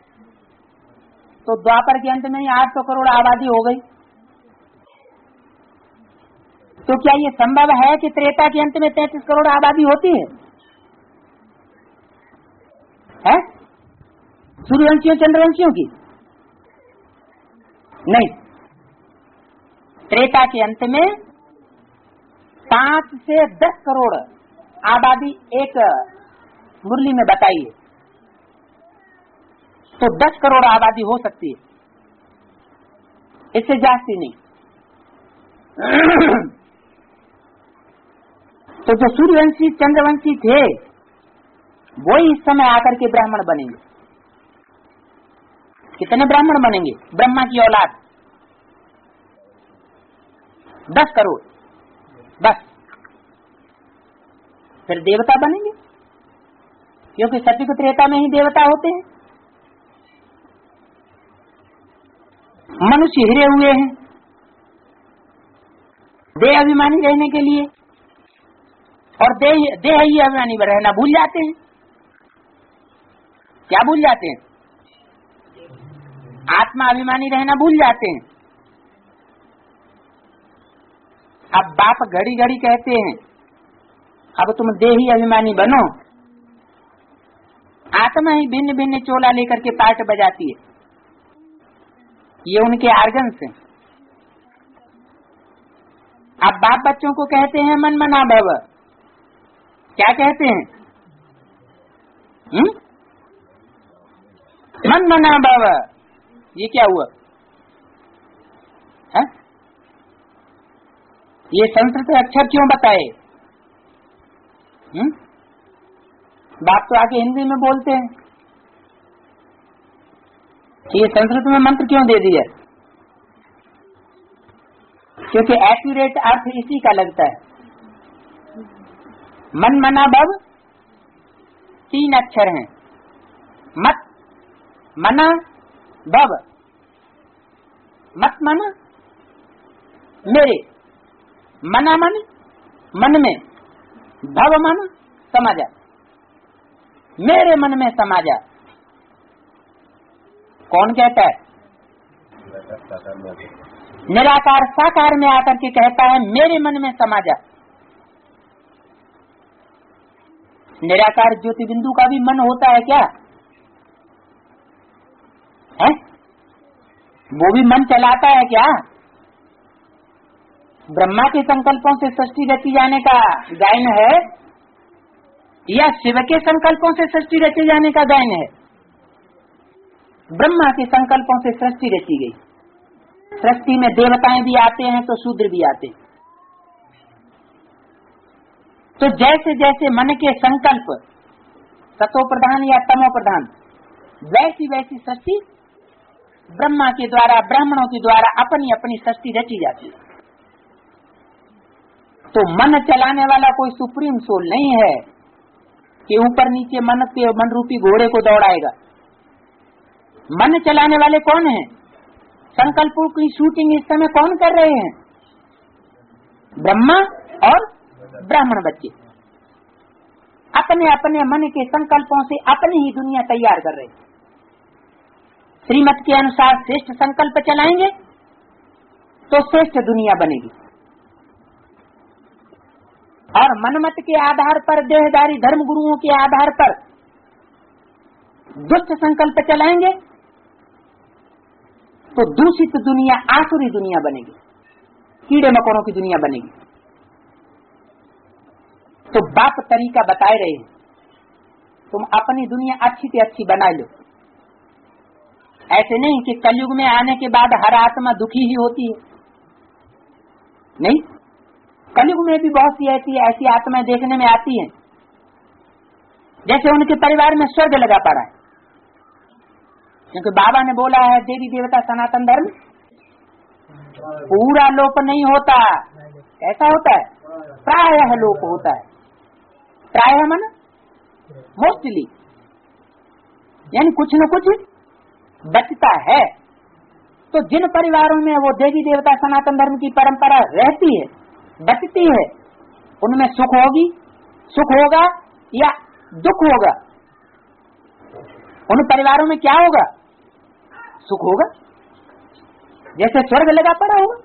तो द्वापर के अंत में ही आठ सौ करोड़ आबादी हो गई। तो क्या ये संभव है कि त्रेता के अंत में तैंतीस करोड़ आबादी होती है? है? सूर्यवंशियों चंद्रवंशियों की नहीं। त्रेता के अंत में पांच से दस करोड़ आबादी एक मुरली में बताई है, तो दस करोड़ आबादी हो सकती है, इससे जास्ती नहीं। तो जो सूर्यवंशी चंद्रवंशी थे वो इस समय आकर के ब्राह्मण बनेंगे। कितने ब्राह्मण बनेंगे? ब्रह्मा की औलाद दस करोड़ बस। फिर देवता बनेंगे, क्योंकि सत्युग त्रेता में ही देवता होते हैं। मनुष्य हिरे हुए हैं देह अभिमानी रहने के लिए, और देह देह ही अभिमानी रहना भूल जाते हैं। क्या भूल जाते हैं? आत्मा अभिमानी रहना भूल जाते हैं। अब बाप घड़ी घड़ी कहते हैं अब तुम देही अभिमानी बनो, आत्मा ही भिन्न भिन्न चोला लेकर के पार्ट बजाती है। ये उनके आर्गन्स हैं। अब बाप बच्चों को कहते हैं मन मना भव। क्या कहते हैं? हुँ? मन मना भव। ये क्या हुआ है? ये संस्कृत अक्षर क्यों बताए? हुँ? बाप तो आके हिंदी में बोलते हैं, ये संस्कृत में मंत्र क्यों दे दिया? क्योंकि एक्यूरेट अर्थ इसी का लगता है। मन मना भव तीन अक्षर हैं, मत मना भव। मत मना मेरे, मना मन मन में, भव मन समा जा, मेरे मन में समा जा। कौन कहता है? निराकार साकार में आकर के कहता है मेरे मन में समा जा। निराकार ज्योति बिंदु का भी मन होता है क्या है? वो भी मन चलाता है क्या? ब्रह्मा के संकल्पों से सृष्टि रची जाने का गायन है या शिव के संकल्पों से सृष्टि रचे जाने का गायन है? ब्रह्मा के संकल्पों से सृष्टि रची गई। सृष्टि में देवताएं भी आते हैं तो शूद्र भी आते हैं। तो जैसे जैसे मन के संकल्प सतो प्रधान या तमो प्रधान, वैसी वैसी सृष्टि ब्रह्मा के द्वारा ब्राह्मणों के द्वारा अपनी अपनी सृष्टि रची जाती है। तो मन चलाने वाला कोई सुप्रीम सोल नहीं है कि ऊपर नीचे मन के मन रूपी घोड़े को दौड़ाएगा। मन चलाने वाले कौन हैं? संकल्पों की शूटिंग इस समय कौन कर रहे हैं? ब्रह्मा और ब्राह्मण बच्चे अपने अपने मन के संकल्पों से अपनी ही दुनिया तैयार कर रहे हैं। श्रीमत के अनुसार श्रेष्ठ संकल्प चलाएंगे तो श्रेष्ठ दुनिया बनेगी, और मनमत के आधार पर देहधारी धर्म गुरुओं के आधार पर दुष्ट संकल्प चलाएंगे तो दूषित दुनिया, आसुरी दुनिया बनेगी, कीड़े मकोड़ों की दुनिया बनेगी। तो बाप तरीका बताए रहे हैं तुम अपनी दुनिया अच्छी से अच्छी बना लो। ऐसे नहीं कि कलयुग में आने के बाद हर आत्मा दुखी ही होती है, नहीं, कलयुग में भी बहुत सी ऐसी ऐसी आत्माएं देखने में आती हैं जैसे उनके परिवार में स्वर्ग लगा पड़ा है, क्योंकि बाबा ने बोला है देवी देवता सनातन धर्म पूरा लोप नहीं होता। कैसा होता है? प्रायः लोप होता है। प्रायः मन मोस्टली, यानी कुछ न कुछ बचता है। तो जिन परिवारों में वो देवी देवता सनातन धर्म की परंपरा रहती है, बचती है, उनमें सुख होगी, सुख होगा या दुख होगा? उन परिवारों में क्या होगा? सुख होगा, जैसे स्वर्ग लगा पड़ा होगा।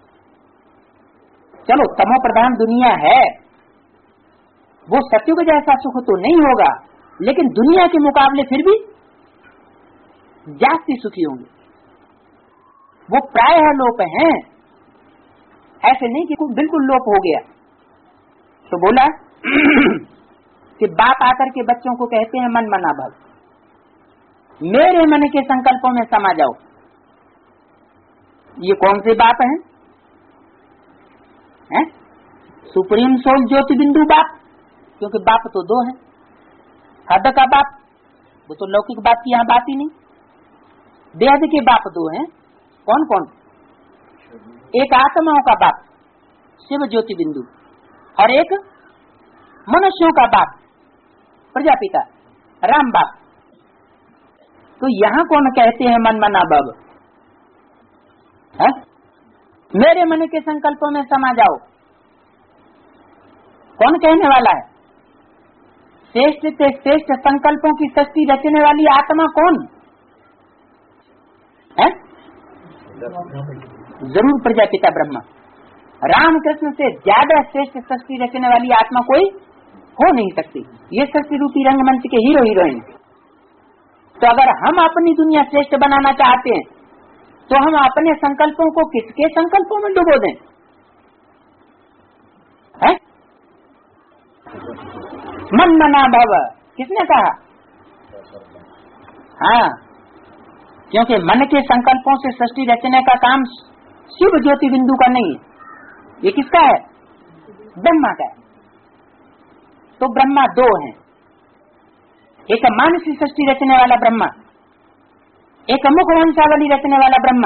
चलो तमो प्रधान दुनिया है, वो सत्युग जैसा सुख तो नहीं होगा, लेकिन दुनिया के मुकाबले फिर भी जास्ती सुखी होंगे। वो प्रायः लोप हैं, ऐसे नहीं कि बिल्कुल लोप हो गया। तो बोला कि बाप आकर के बच्चों को कहते हैं मन मना भव, मेरे मन के संकल्पों में समा जाओ। ये कौन से बाप हैं? हैं? सुप्रीम सोल ज्योति बिंदु बाप, क्योंकि बाप तो दो हैं। हद का बाप, वो तो लौकिक बाप की यहाँ बात ही नहीं। देहद के बाप दो हैं। कौन कौन? एक आत्माओं का बाप शिव ज्योति बिंदु, और एक मनुष्यों का बाप प्रजापिता राम बाप। तो यहाँ कौन कहते हैं मन मना भव? है? मेरे मन के संकल्पों में समा जाओ। कौन कहने वाला है? श्रेष्ठ से श्रेष्ठ संकल्पों की सृष्टि रचने वाली आत्मा कौन है? जरूर प्रजापिता ब्रह्मा। रामकृष्ण से ज्यादा श्रेष्ठ सृष्टि रचने वाली आत्मा कोई हो नहीं सकती। ये सृष्टि रूपी रंगमंच के हीरो हीरोइन। तो अगर हम अपनी दुनिया श्रेष्ठ बनाना चाहते हैं तो हम अपने संकल्पों को किसके संकल्पों में डुबो दें? है? मन मना भव किसने कहा? हाँ, क्योंकि मन के संकल्पों से सृष्टि रचने का काम शिव ज्योति बिंदु का नहीं है। ये किसका है? ब्रह्मा का है। तो ब्रह्मा दो हैं, एक मानसी सृष्टि रचने वाला ब्रह्मा, एक मुख वंशावली रचने वाला ब्रह्मा।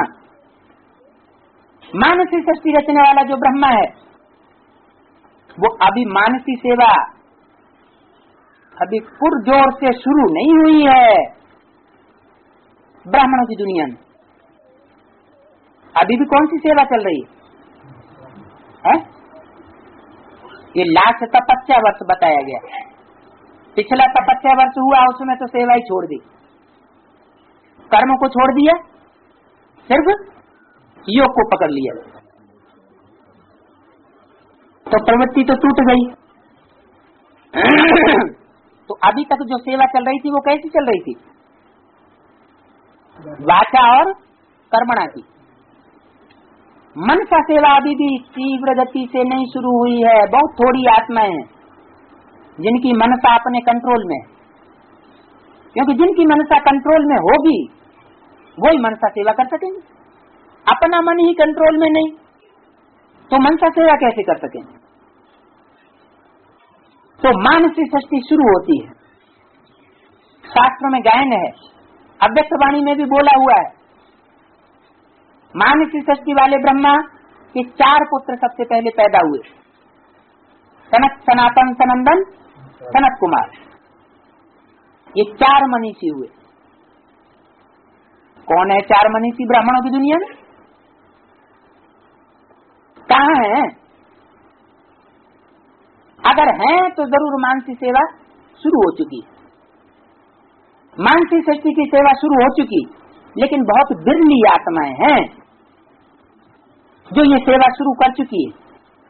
मानसी सृष्टि रचने वाला जो ब्रह्मा है वो अभी मानसी सेवा अभी पुरजोर से शुरू नहीं हुई है ब्राह्मणों की दुनिया में। अभी भी कौन सी सेवा चल रही है? है? ये लास्ट तपस्या वर्ष बताया गया। पिछला तपस्या वर्ष हुआ उसमें तो सेवा ही छोड़ दी, कर्म को छोड़ दिया, सिर्फ योग को पकड़ लिया, तो प्रवृत्ति तो टूट गई। तो अभी तक जो सेवा चल रही थी वो कैसी चल रही थी? वाचा और कर्मणा की। मनसा सेवा अभी भी तीव्र गति से नहीं शुरू हुई है। बहुत थोड़ी आत्माएं हैं जिनकी मनसा अपने कंट्रोल में, क्योंकि जिनकी मनसा कंट्रोल में होगी वही मनसा सेवा कर सकेंगे। अपना मन ही कंट्रोल में नहीं तो मनसा सेवा कैसे कर सकेंगे? तो मानसी सृष्टि शुरू होती है। शास्त्र में गायन है, अव्यक्त वाणी में भी बोला हुआ है। मानसी सृष्टि वाले ब्रह्मा के चार पुत्र सबसे पहले पैदा हुए, सनक, सनातन, सनंदन, सनत कुमार। ये चार मनीषी हुए। कौन है चार मनीषी ब्राह्मणों की दुनिया में? कहाँ है? अगर हैं तो जरूर मानसी सेवा शुरू हो चुकी। मानसी सृष्टि की सेवा शुरू हो चुकी, लेकिन बहुत बिरली आत्माएं हैं जो ये सेवा शुरू कर चुकी है।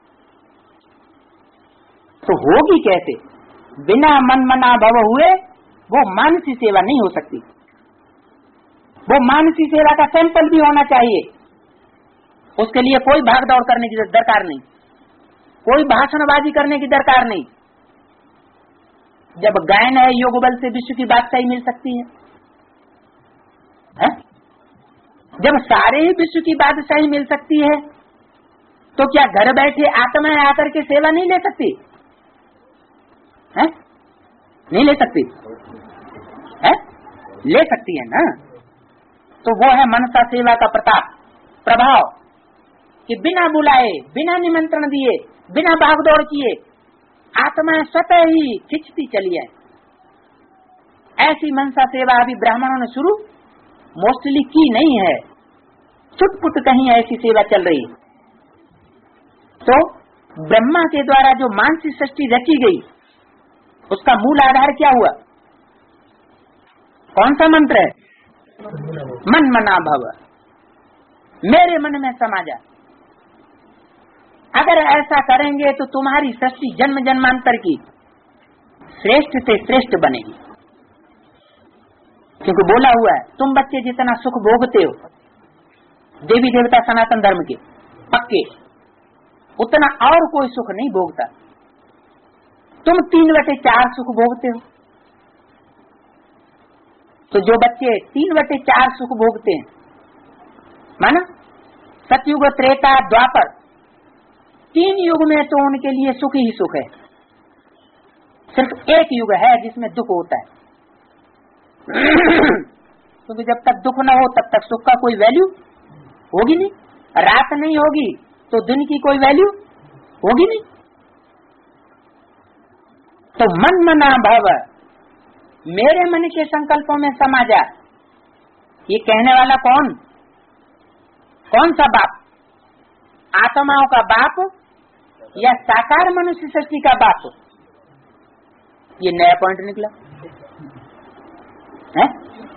तो होगी कैसे? बिना मन मना भव हुए वो मानसी सेवा नहीं हो सकती। वो मानसी सेवा का सैंपल भी होना चाहिए। उसके लिए कोई भाग दौड़ करने की दरकार नहीं, कोई भाषणबाजी करने की दरकार नहीं। जब गायन है योग बल से विश्व की बादशाही मिल सकती है, है? जब सारे ही विश्व की बादशाही मिल सकती है तो क्या घर बैठे आत्माएं आकर के सेवा नहीं ले सकती? है? नहीं ले सकती है? ले सकती है ना। तो वो है मनसा सेवा का प्रताप, प्रभाव, कि बिना बुलाए, बिना निमंत्रण दिए, बिना भागदौड़ किए आत्माएं स्वतः ही खिंचती चली है। ऐसी मनसा सेवा अभी ब्राह्मणों ने शुरू मोस्टली की नहीं है, छुटपुट कहीं ऐसी सेवा चल रही। तो ब्रह्मा के द्वारा जो मानसिक सृष्टि रची गई उसका मूल आधार क्या हुआ? कौन सा मंत्र है? मन मना भव, मेरे मन में समा जा। अगर ऐसा करेंगे तो तुम्हारी सृष्टि जन्म जन्मांतर की श्रेष्ठ से श्रेष्ठ बनेगी। क्योंकि बोला हुआ है, तुम बच्चे जितना सुख भोगते हो देवी देवता सनातन धर्म के पक्के, उतना और कोई सुख नहीं भोगता। तुम तीन बटे चार सुख भोगते हो, तो जो बच्चे तीन बटे चार सुख भोगते हैं, माना सतयुग त्रेता द्वापर, तीन युग में तो उनके लिए सुख ही सुख है। सिर्फ एक युग है जिसमें दुख होता है। क्योंकि जब तक दुख न हो तब तक सुख का कोई वैल्यू होगी नहीं। रात नहीं होगी तो दिन की कोई वैल्यू होगी नहीं। तो मन मना भव, मेरे मन के संकल्पों में समा जा। ये कहने वाला कौन? कौन सा बाप? आत्माओं का बाप या साकार मनुष्य सृष्टि का बाप? ये नया पॉइंट निकला है।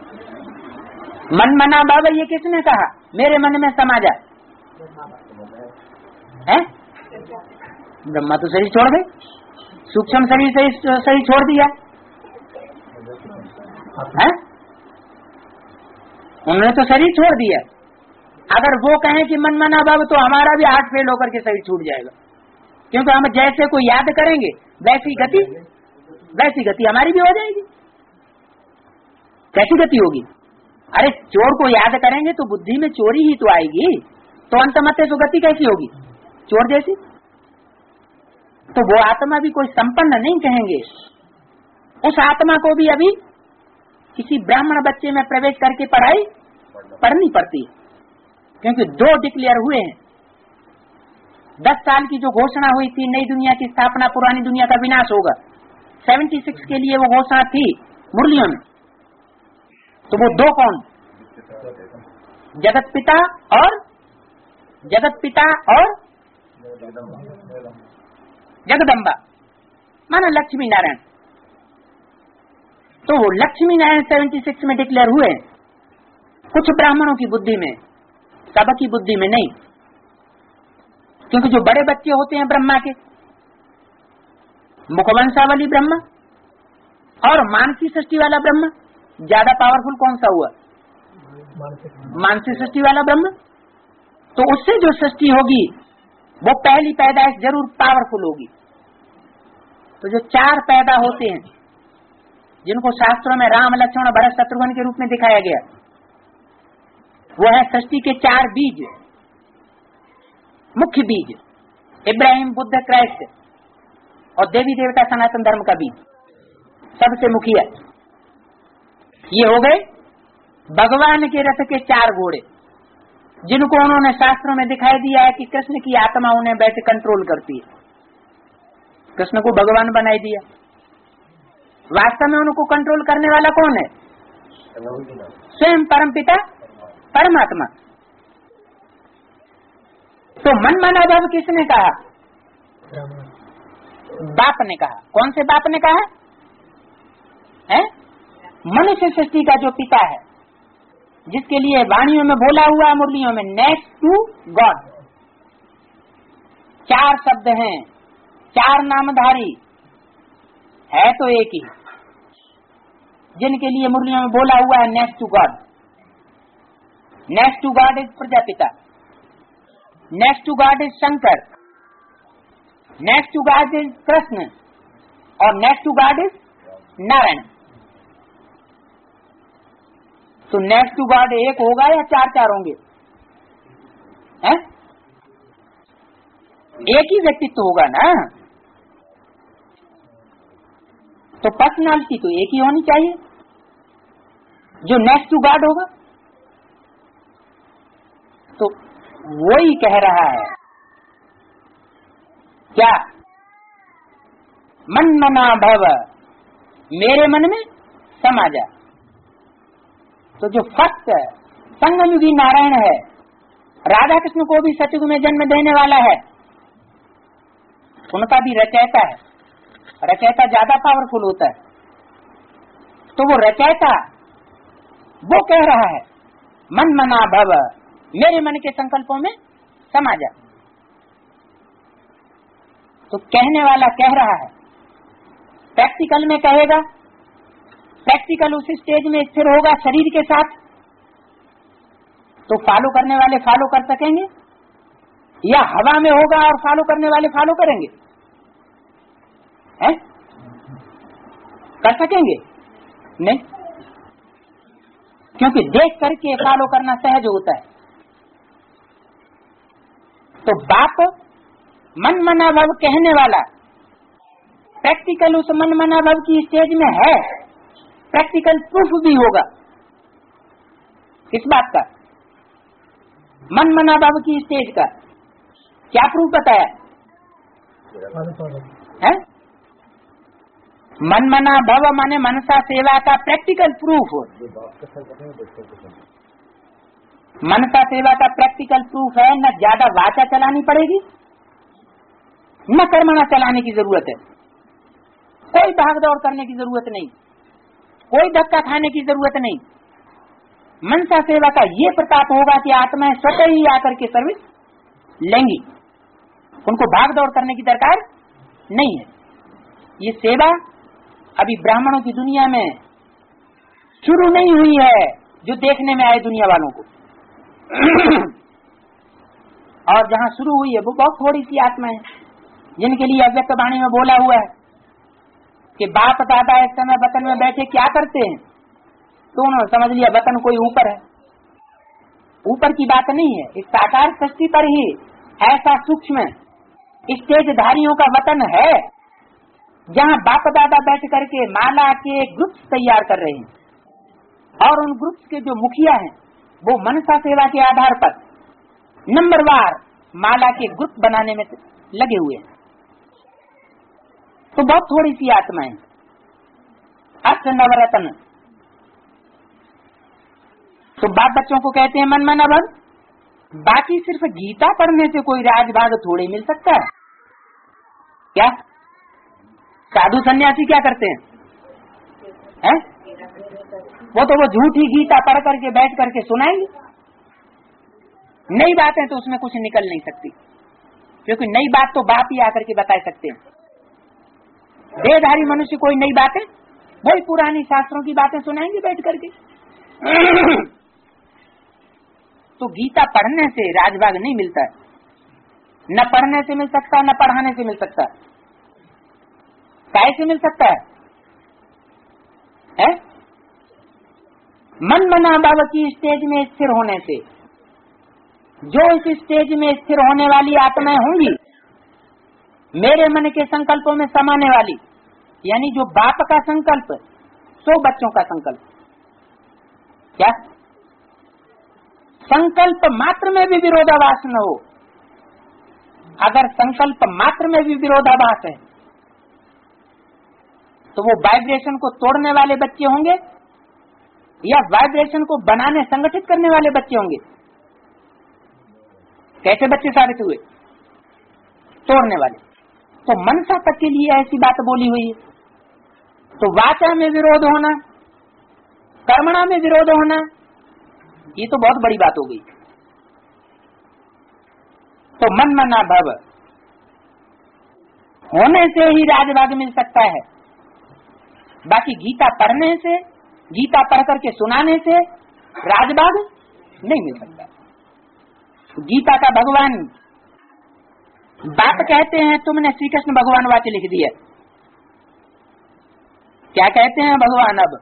मन मना भव ये किसने कहा? मेरे मन में समा जा है। ब्रह्मा तो शरीर छोड़ गए, सूक्ष्म शरीर सही सही छोड़ दिया है, उन्होंने तो शरीर छोड़ दिया। अगर वो कहें कि मन मना भव तो हमारा भी हार्ट फेल होकर के शरीर छूट जाएगा। क्योंकि हम जैसे को याद करेंगे वैसी गति वैसी गति हमारी भी हो जाएगी। कैसी गति होगी? अरे चोर को याद करेंगे तो बुद्धि में चोरी ही तो आएगी, तो अंतमते तो गति कैसी होगी? चोर जैसी। तो वो आत्मा भी कोई संपन्न नहीं कहेंगे। उस आत्मा को भी अभी किसी ब्राह्मण बच्चे में प्रवेश करके पढ़ाई पढ़नी पड़ती है। क्योंकि दो डिक्लेयर हुए हैं। दस साल की जो घोषणा हुई थी, नई दुनिया की स्थापना, पुरानी दुनिया का विनाश होगा, छिहत्तर के लिए वो घोषणा थी मुरलियों में। तो वो दो कौन? जगत पिता और जगत पिता और जगदम्बा, माना लक्ष्मी नारायण। तो वो लक्ष्मी नारायण छिहत्तर में डिक्लेयर हुए। कुछ ब्राह्मणों की बुद्धि में, सबकी बुद्धि में नहीं। क्योंकि जो बड़े बच्चे होते हैं ब्रह्मा के, मुखवंशावली ब्रह्मा और मानसिक सृष्टि वाला ब्रह्मा, ज्यादा पावरफुल कौन सा हुआ? मानसिक सृष्टि वाला ब्रह्मा। तो उससे जो सृष्टि होगी वो पहली पैदाइश जरूर पावरफुल होगी। तो जो चार पैदा होते हैं, जिनको शास्त्रों में राम लक्ष्मण भरत शत्रुघ्न के रूप में दिखाया गया, वो है सृष्टि के चार बीज, मुख्य बीज, इब्राहिम, बुद्ध, क्राइस्ट और देवी देवता सनातन धर्म का बीज, सबसे मुखिया। ये हो गए भगवान के रथ के चार घोड़े, जिनको उन्होंने शास्त्रों में दिखाई दिया है कि कृष्ण की आत्मा उन्हें बैठ कंट्रोल करती है। कृष्ण को भगवान बनाई दिया। वास्तव में उनको कंट्रोल करने वाला कौन है? स्वयं परमपिता परमात्मा। तो मन मना भव किसने कहा? बाप ने कहा। कौन से बाप ने कहा है? मनुष्य सृष्टि का जो पिता है, जिसके लिए वाणियों में बोला हुआ, मुरलियों में नेक्स्ट टू गॉड। चार शब्द हैं, चार नामधारी है तो एक ही, जिनके लिए मुरलियों में बोला हुआ है next to God. Next to God is Prajapita, next to God is Shankar, next to God is Krishna और next to God is Narayan. तो नेक्स्ट टू गॉड एक होगा या चार चार होंगे? है? एक ही व्यक्तित्व होगा ना, तो पर्सनालिटी तो एक ही होनी चाहिए जो नेक्स्ट टू गॉड होगा। तो वही कह रहा है क्या, मन मना भव, मेरे मन में समा जा। तो जो फर्स्ट संगमयुगी नारायण है, राधा कृष्ण को भी सतयुग में जन्म देने वाला है, उनका भी रचयिता है। रचयिता ज्यादा पावरफुल होता है, तो वो रचयिता वो कह रहा है मन मना भव, मेरे मन के संकल्पों में समा जा। तो कहने वाला कह रहा है, प्रैक्टिकल में कहेगा, प्रैक्टिकल उस स्टेज में स्थिर होगा शरीर के साथ, तो फॉलो करने वाले फॉलो कर सकेंगे, या हवा में होगा और फॉलो करने वाले फॉलो करेंगे? हैं? कर सकेंगे? नहीं, क्योंकि देख करके फॉलो करना सहज होता है। तो बाप मन मना भव कहने वाला प्रैक्टिकल उस मन मना भव की स्टेज में है, प्रैक्टिकल प्रूफ भी होगा इस बात का, मन मना भव की स्टेज का। क्या प्रूफ बताया है? मन मना भव माने मनसा सेवा का प्रैक्टिकल प्रूफ। मनसा सेवा का प्रैक्टिकल प्रूफ है, न ज्यादा वाचा चलानी पड़ेगी न कर्मणा चलाने की जरूरत है, कोई भाग दौड़ करने की जरूरत नहीं, कोई धक्का खाने की जरूरत नहीं। मनसा सेवा का ये प्रताप होगा कि आत्माएं स्वतः ही आकर के सर्विस लेंगी, उनको भाग दौड़ करने की दरकार नहीं है। ये सेवा अभी ब्राह्मणों की दुनिया में शुरू नहीं हुई है, जो देखने में आए दुनिया वालों को। और जहाँ शुरू हुई है वो बहुत थोड़ी सी आत्माएं, जिनके लिए अव्यक्त वाणी में बोला हुआ है कि बाप दादा इस समय वतन में बैठे क्या करते हैं, तो उन्होंने समझ लिया वतन कोई ऊपर है। ऊपर की बात नहीं है, इस साकार सृष्टि पर ही ऐसा सूक्ष्म स्टेजधारियों का वतन है, जहाँ बाप दादा बैठ करके माला के ग्रुप्स तैयार कर रहे हैं, और उन ग्रुप्स के जो मुखिया हैं वो मनसा सेवा के आधार पर नंबरवार माला के ग्रुप बनाने में लगे हुए हैं। तो बहुत थोड़ी सी आत्माएं, अष्ट नवरत्न। तो बाप बच्चों को कहते हैं मन मना भव। बाकी सिर्फ गीता पढ़ने से कोई राजभाग थोड़े मिल सकता है क्या? साधु सन्यासी क्या करते हैं, हैं? वो तो वो झूठी गीता पढ़ करके बैठ करके सुनाएंगे, नई बातें तो उसमें कुछ निकल नहीं सकती, क्योंकि नई बात तो बाप ही आकर के बता सकते हैं। देहधारी मनुष्य कोई नई बातें, वही पुरानी शास्त्रों की बातें सुनाएंगे बैठ करके। तो गीता पढ़ने से राजभाग नहीं मिलता है, न पढ़ने से मिल सकता, न पढ़ाने से मिल सकता। कैसे मिल सकता है, है? मन मना भव की स्टेज में स्थिर होने से, जो इस स्टेज में स्थिर होने वाली आत्माएं होंगी, मेरे मन के संकल्पों में समाने वाली, यानी जो बाप का संकल्प सो बच्चों का संकल्प। क्या संकल्प मात्र में भी विरोधाभास न हो? अगर संकल्प मात्र में भी विरोधाभास है तो वो वाइब्रेशन को तोड़ने वाले बच्चे होंगे या वाइब्रेशन को बनाने संगठित करने वाले बच्चे होंगे? कैसे बच्चे साबित हुए? तोड़ने वाले। तो मनसा तक के लिए ऐसी बात बोली हुई है। तो वाचा में विरोध होना, कर्मणा में विरोध होना, ये तो बहुत बड़ी बात हो गई। तो मन मना भव होने से ही राजभाग मिल सकता है, बाकी गीता पढ़ने से, गीता पढ़ करके सुनाने से राजभाग नहीं मिल सकता। गीता का भगवान बाप कहते हैं तुमने श्री कृष्ण भगवान वाक्य लिख दिया, क्या कहते हैं भगवान अब?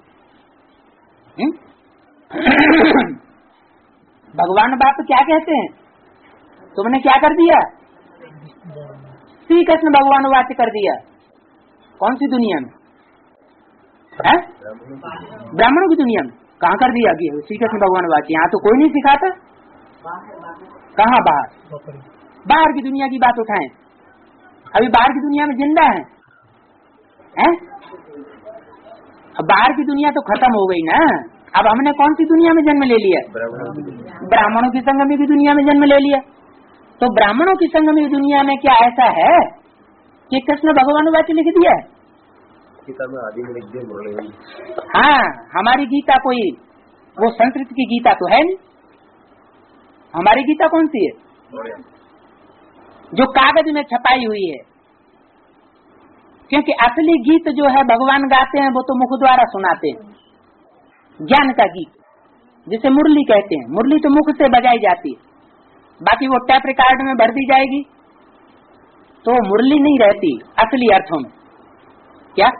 भगवान बाप क्या कहते हैं? तुमने क्या कर दिया? श्री कृष्ण भगवान वाच कर दिया। कौन सी दुनिया में? है ब्राह्मणों की दुनिया में। कहाँ कर दिया श्री कृष्ण भगवान वाच? यहाँ तो कोई नहीं सिखाता। कहाँ बाहर? बाहर की दुनिया की बात उठाएं। अभी बाहर की दुनिया में जिंदा है, हैं? अब बाहर की दुनिया तो खत्म हो गई ना। अब हमने कौन सी दुनिया में जन्म ले लिया? ब्राह्मणों की संगमी की दुनिया में जन्म ले लिया। तो ब्राह्मणों की संगमी की दुनिया में क्या ऐसा है कि कृष्ण भगवान वाक्य लिख दिया है? गीता में आदि में लिख दिया। हाँ, हमारी गीता कोई वो संस्कृत की गीता तो है नहीं। हमारी गीता कौन सी है? जो कागज में छपाई हुई है। क्योंकि असली गीत जो है भगवान गाते हैं वो तो मुख द्वारा सुनाते हैं, ज्ञान का गीत जिसे मुरली कहते हैं। मुरली तो मुख से बजाई जाती है, बाकी वो टैप रिकॉर्ड में भर दी जाएगी तो मुरली नहीं रहती असली अर्थों में। क्या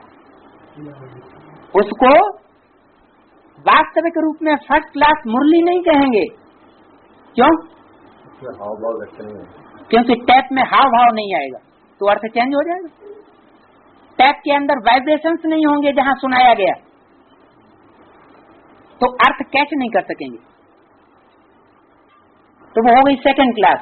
उसको वास्तविक रूप में फर्स्ट क्लास मुरली नहीं कहेंगे? क्यों? क्योंकि टैप में हाव भाव नहीं आएगा तो अर्थ चेंज हो जाएगा। टैप के अंदर वाइब्रेशंस नहीं होंगे जहां सुनाया गया तो अर्थ कैच नहीं कर सकेंगे। तो वो हो गई सेकंड क्लास।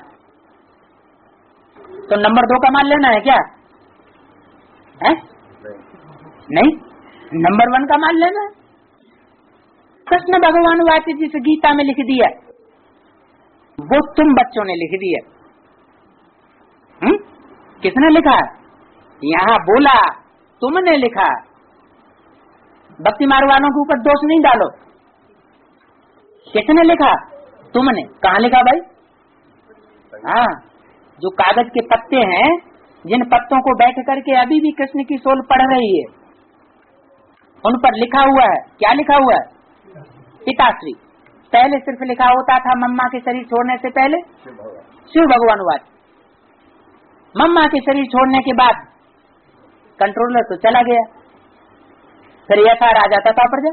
तो नंबर दो का मान लेना है क्या? है? नहीं, नंबर वन का मान लेना है। कृष्ण भगवान वाक्य जिस गीता में लिख दिया वो तुम बच्चों ने लिख दिया। हम्म किसने लिखा? यहाँ बोला तुमने लिखा। भक्ति मार्ग वालों के ऊपर दोष नहीं डालो। किसने लिखा? तुमने। कहाँ लिखा भाई? हाँ, जो कागज के पत्ते हैं जिन पत्तों को बैठ करके अभी भी कृष्ण की सोल पढ़ रही है उन पर लिखा हुआ है। क्या लिखा हुआ है? पिताश्री। पहले सिर्फ लिखा होता था मम्मा के शरीर छोड़ने से पहले शिव भगवान वाच। मम्मा के शरीर छोड़ने के बाद कंट्रोलर तो चला गया, फिर यथा राजा तथा प्रजा।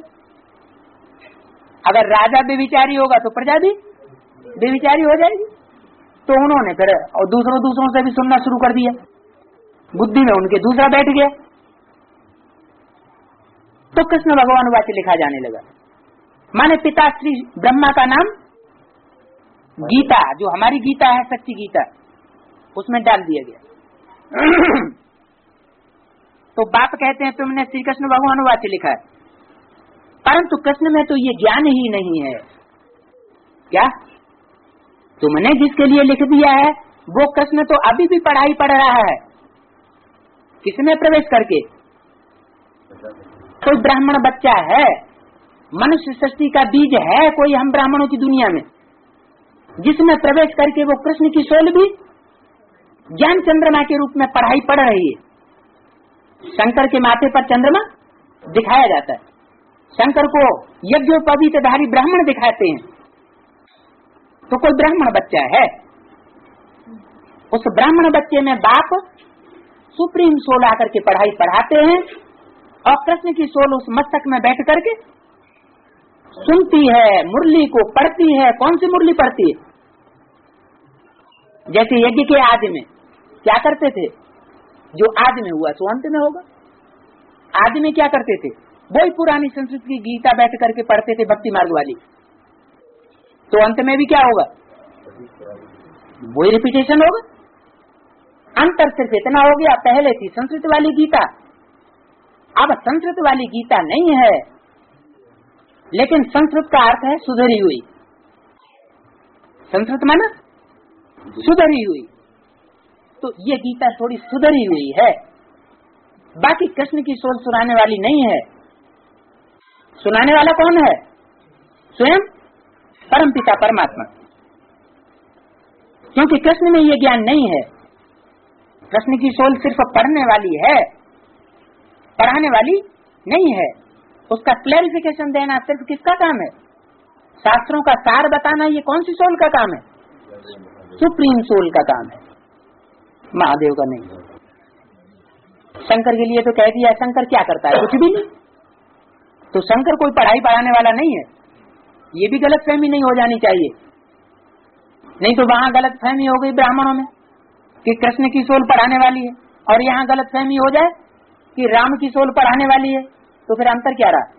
अगर राजा बेविचारी होगा तो प्रजा भी बेविचारी हो जाएगी। तो उन्होंने फिर और दूसरों दूसरों से भी सुनना शुरू कर दिया। बुद्धि में उनके दूसरा बैठ गया तो कृष्ण भगवान वाक्य लिखा जाने लगा। माने पिताश्री ब्रह्मा का नाम गीता, जो हमारी गीता है सच्ची गीता, उसमें डाल दिया गया। तो बाप कहते हैं तुमने श्री कृष्ण भगवान वाक्य लिखा है, परंतु कृष्ण में तो ये ज्ञान ही नहीं है। क्या? तुमने जिसके लिए लिख दिया है वो कृष्ण तो अभी भी पढ़ाई पढ़ रहा है। किसमें प्रवेश करके? कोई ब्राह्मण बच्चा है, मनुष्य सृष्टि का बीज है कोई हम ब्राह्मणों की दुनिया में, जिसमें प्रवेश करके वो कृष्ण की सोल भी ज्ञान चंद्रमा के रूप में पढ़ाई पढ़ रही है। शंकर के माथे पर चंद्रमा दिखाया जाता है, शंकर को यज्ञोपवीतधारी ब्राह्मण दिखाते हैं। तो कोई ब्राह्मण बच्चा है, उस ब्राह्मण बच्चे में बाप सुप्रीम सोल आकर के पढ़ाई पढ़ाते हैं और कृष्ण की सोल उस मस्तक में बैठ करके सुनती है, मुरली को पढ़ती है। कौन सी मुरली पढ़ती है? जैसे यज्ञ के आदि में क्या करते थे, जो आदि में हुआ सो अंत में होगा। आदि में क्या करते थे? वही पुरानी संस्कृत की गीता बैठ करके पढ़ते थे भक्ति मार्ग वाली। तो अंत में भी क्या होगा? वही रिपीटेशन होगा। अंतर सिर्फ इतना हो गया, पहले थी संस्कृत वाली गीता, अब संस्कृत वाली गीता नहीं है, लेकिन संस्कृत का अर्थ है सुधरी हुई। संस्कृत माना सुधरी हुई, तो ये गीता थोड़ी सुधरी हुई है। बाकी कृष्ण की सोल सुनाने वाली नहीं है। सुनाने वाला कौन है? स्वयं परमपिता परमात्मा। क्योंकि कृष्ण में ये ज्ञान नहीं है। कृष्ण की सोल सिर्फ पढ़ने वाली है, पढ़ाने वाली नहीं है। उसका क्लैरिफिकेशन देना सिर्फ किसका काम है? शास्त्रों का सार बताना ये कौन सी सोल का काम है? सुप्रीम सोल का काम है, महादेव का नहीं। शंकर के लिए तो कह दिया, शंकर क्या करता है? कुछ भी नहीं। तो शंकर कोई पढ़ाई पढ़ाने वाला नहीं है, ये भी गलतफहमी नहीं हो जानी चाहिए। नहीं तो वहां गलतफहमी हो गई ब्राह्मणों में कि कृष्ण की सोल पढ़ाने वाली है, और यहाँ गलतफहमी हो जाए कि राम की सोल पढ़ाने वाली है, तो फिर अंतर क्या रहा?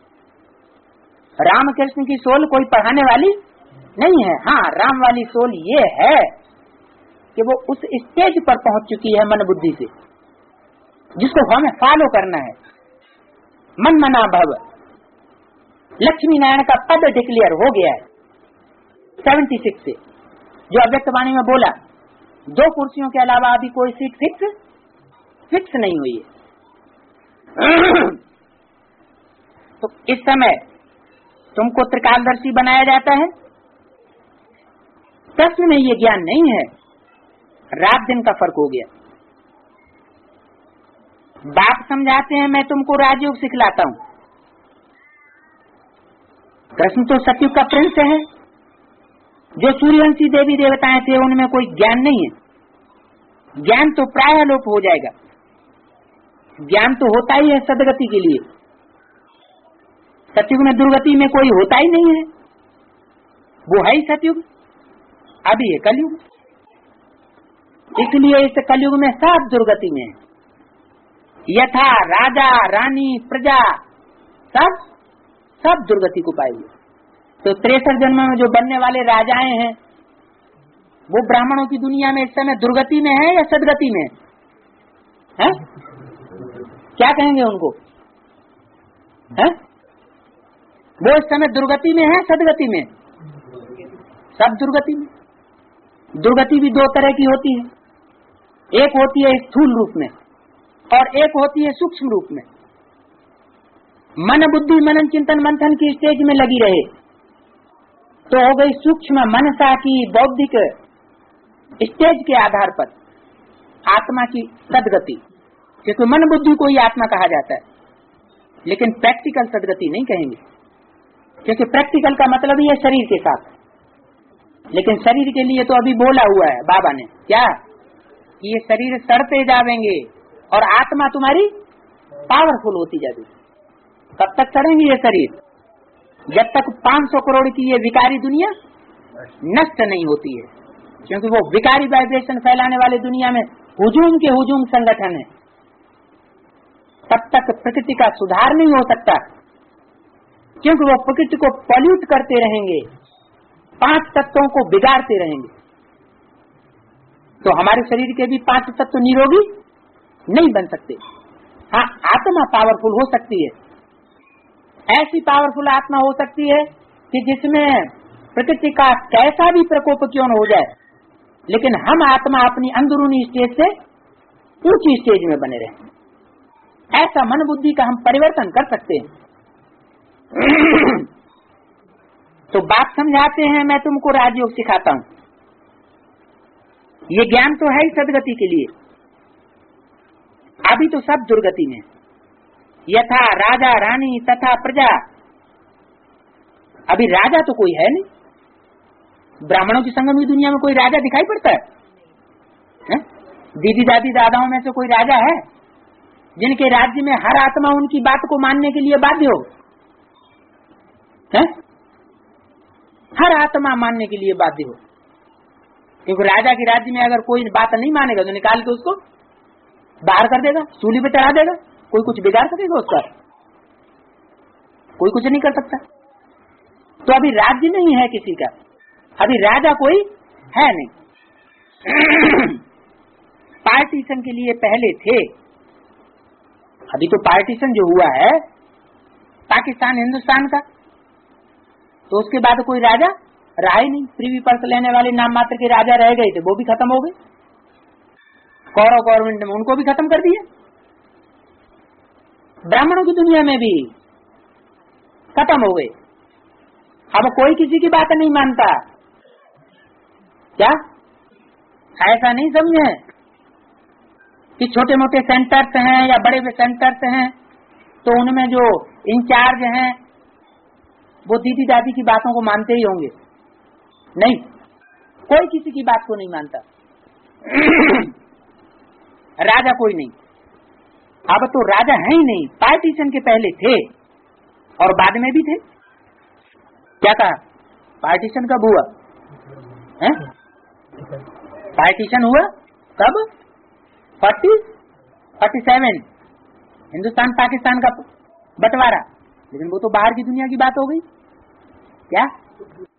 राम कृष्ण की सोल कोई पढ़ाने वाली नहीं है। हाँ, राम वाली सोल ये है कि वो उस स्टेज पर पहुंच चुकी है मन बुद्धि से, जिसको हमें फॉलो करना है। मन मना भव, लक्ष्मी नारायण का पद डिक्लेयर हो गया है सेवेंटी सिक्स से, जो अव्यक्त वाणी में बोला दो कुर्सियों के अलावा अभी कोई सीट फिक्स फिक्स नहीं हुई है। तो इस समय तुमको त्रिकालदर्शी बनाया जाता है। प्रश्न में ये ज्ञान नहीं है, रात दिन का फर्क हो गया। बाप समझाते हैं मैं तुमको राजयोग सिखलाता हूँ। कृष्ण तो सतयुग का प्रिंस है। जो सूर्यवंशी देवी देवताएं थे उनमें कोई ज्ञान नहीं है। ज्ञान तो प्राय लोप हो जाएगा। ज्ञान तो होता ही है सदगति के लिए। सतयुग में दुर्गति में कोई होता ही नहीं है, वो है ही सतयुग। अभी है कलयुग, इसलिए इस कलयुग में सब दुर्गति में है। यथा राजा रानी प्रजा सब सब दुर्गति को पाएंगे। तो तिरसठ जन्म में जो बनने वाले राजाएं हैं वो ब्राह्मणों की दुनिया में इस समय दुर्गति में है या सदगति में है? क्या कहेंगे उनको? है? वो इस समय दुर्गति में है सदगति में? सब दुर्गति में। दुर्गति भी दो तरह की होती है, एक होती है स्थूल रूप में और एक होती है सूक्ष्म रूप में। मन बुद्धि मनन चिंतन मंथन की स्टेज में लगी रहे तो हो गई सूक्ष्म मनसा की बौद्धिक स्टेज के आधार पर आत्मा की सदगति, क्योंकि मन बुद्धि को ही आत्मा कहा जाता है। लेकिन प्रैक्टिकल सदगति नहीं कहेंगे, क्योंकि प्रैक्टिकल का मतलब ही है शरीर के साथ। लेकिन शरीर के लिए तो अभी बोला हुआ है बाबा ने, क्या कि ये शरीर सड़ते जावेंगे और आत्मा तुम्हारी पावरफुल होती जाएगी। कब तक सड़ेंगे ये शरीर? जब तक पाँच सौ करोड़ की ये विकारी दुनिया नष्ट नहीं होती है, क्योंकि वो विकारी वाइब्रेशन फैलाने वाले दुनिया में हुजूम के हुजूम संगठन है। तब तक प्रकृति का सुधार नहीं हो सकता, क्योंकि वो प्रकृति को पॉल्यूट करते रहेंगे, पांच तत्वों को बिगाड़ते रहेंगे। तो हमारे शरीर के भी पांच तत्व निरोगी नहीं बन सकते। हाँ, आत्मा पावरफुल हो सकती है। ऐसी पावरफुल आत्मा हो सकती है कि जिसमें प्रकृति का कैसा भी प्रकोप क्यों न हो जाए, लेकिन हम आत्मा अपनी अंदरूनी स्टेज से ऊंची स्टेज में बने रहे। ऐसा मन बुद्धि का हम परिवर्तन कर सकते हैं। तो बात समझाते हैं, मैं तुमको राजयोग सिखाता हूँ। ये ज्ञान तो है ही सदगति के लिए। अभी तो सब दुर्गति में, यथा राजा रानी तथा प्रजा। अभी राजा तो कोई है नहीं। ब्राह्मणों की संगम की दुनिया में कोई राजा दिखाई पड़ता है, है? दीदी दादी दादाओं में से कोई राजा है जिनके राज्य में हर आत्मा उनकी बात को मानने के लिए बाध्य हो? है? हर आत्मा मानने के लिए बाध्य हो, क्योंकि राजा के राज्य में अगर कोई बात नहीं मानेगा तो निकाल के उसको बाहर कर देगा, सूली पे चढ़ा देगा। कोई कुछ बिगाड़ सकेगा उसका? कोई कुछ नहीं कर सकता। तो अभी राज्य नहीं है किसी का, अभी राजा कोई है नहीं। पार्टीशन के लिए पहले थे, अभी तो पार्टीशन जो हुआ है पाकिस्तान हिंदुस्तान का, तो उसके बाद कोई राजा रहा ही नहीं। प्रीवी पर्स लेने वाले नाम मात्र के राजा रह गए थे, वो भी खत्म हो गए। कौरव गवर्नमेंट में उनको भी खत्म कर दिया। ब्राह्मणों की दुनिया में भी खत्म हो गए। अब कोई किसी की बात नहीं मानता। क्या ऐसा नहीं समझे कि छोटे मोटे सेंटर्स हैं या बड़े बड़े सेंटर्स हैं तो उनमें जो इंचार्ज हैं वो दीदी दादी की बातों को मानते ही होंगे? नहीं, कोई किसी की बात को नहीं मानता। राजा कोई नहीं। अब तो राजा है ही नहीं, पार्टीशन के पहले थे और बाद में भी थे। क्या कहा? पार्टीशन कब हुआ है? पार्टीशन हुआ कब? Forty forty seven, Hindustan Pakistan का बंटवारा। लेकिन वो तो बाहर की दुनिया की बात हो गई। क्या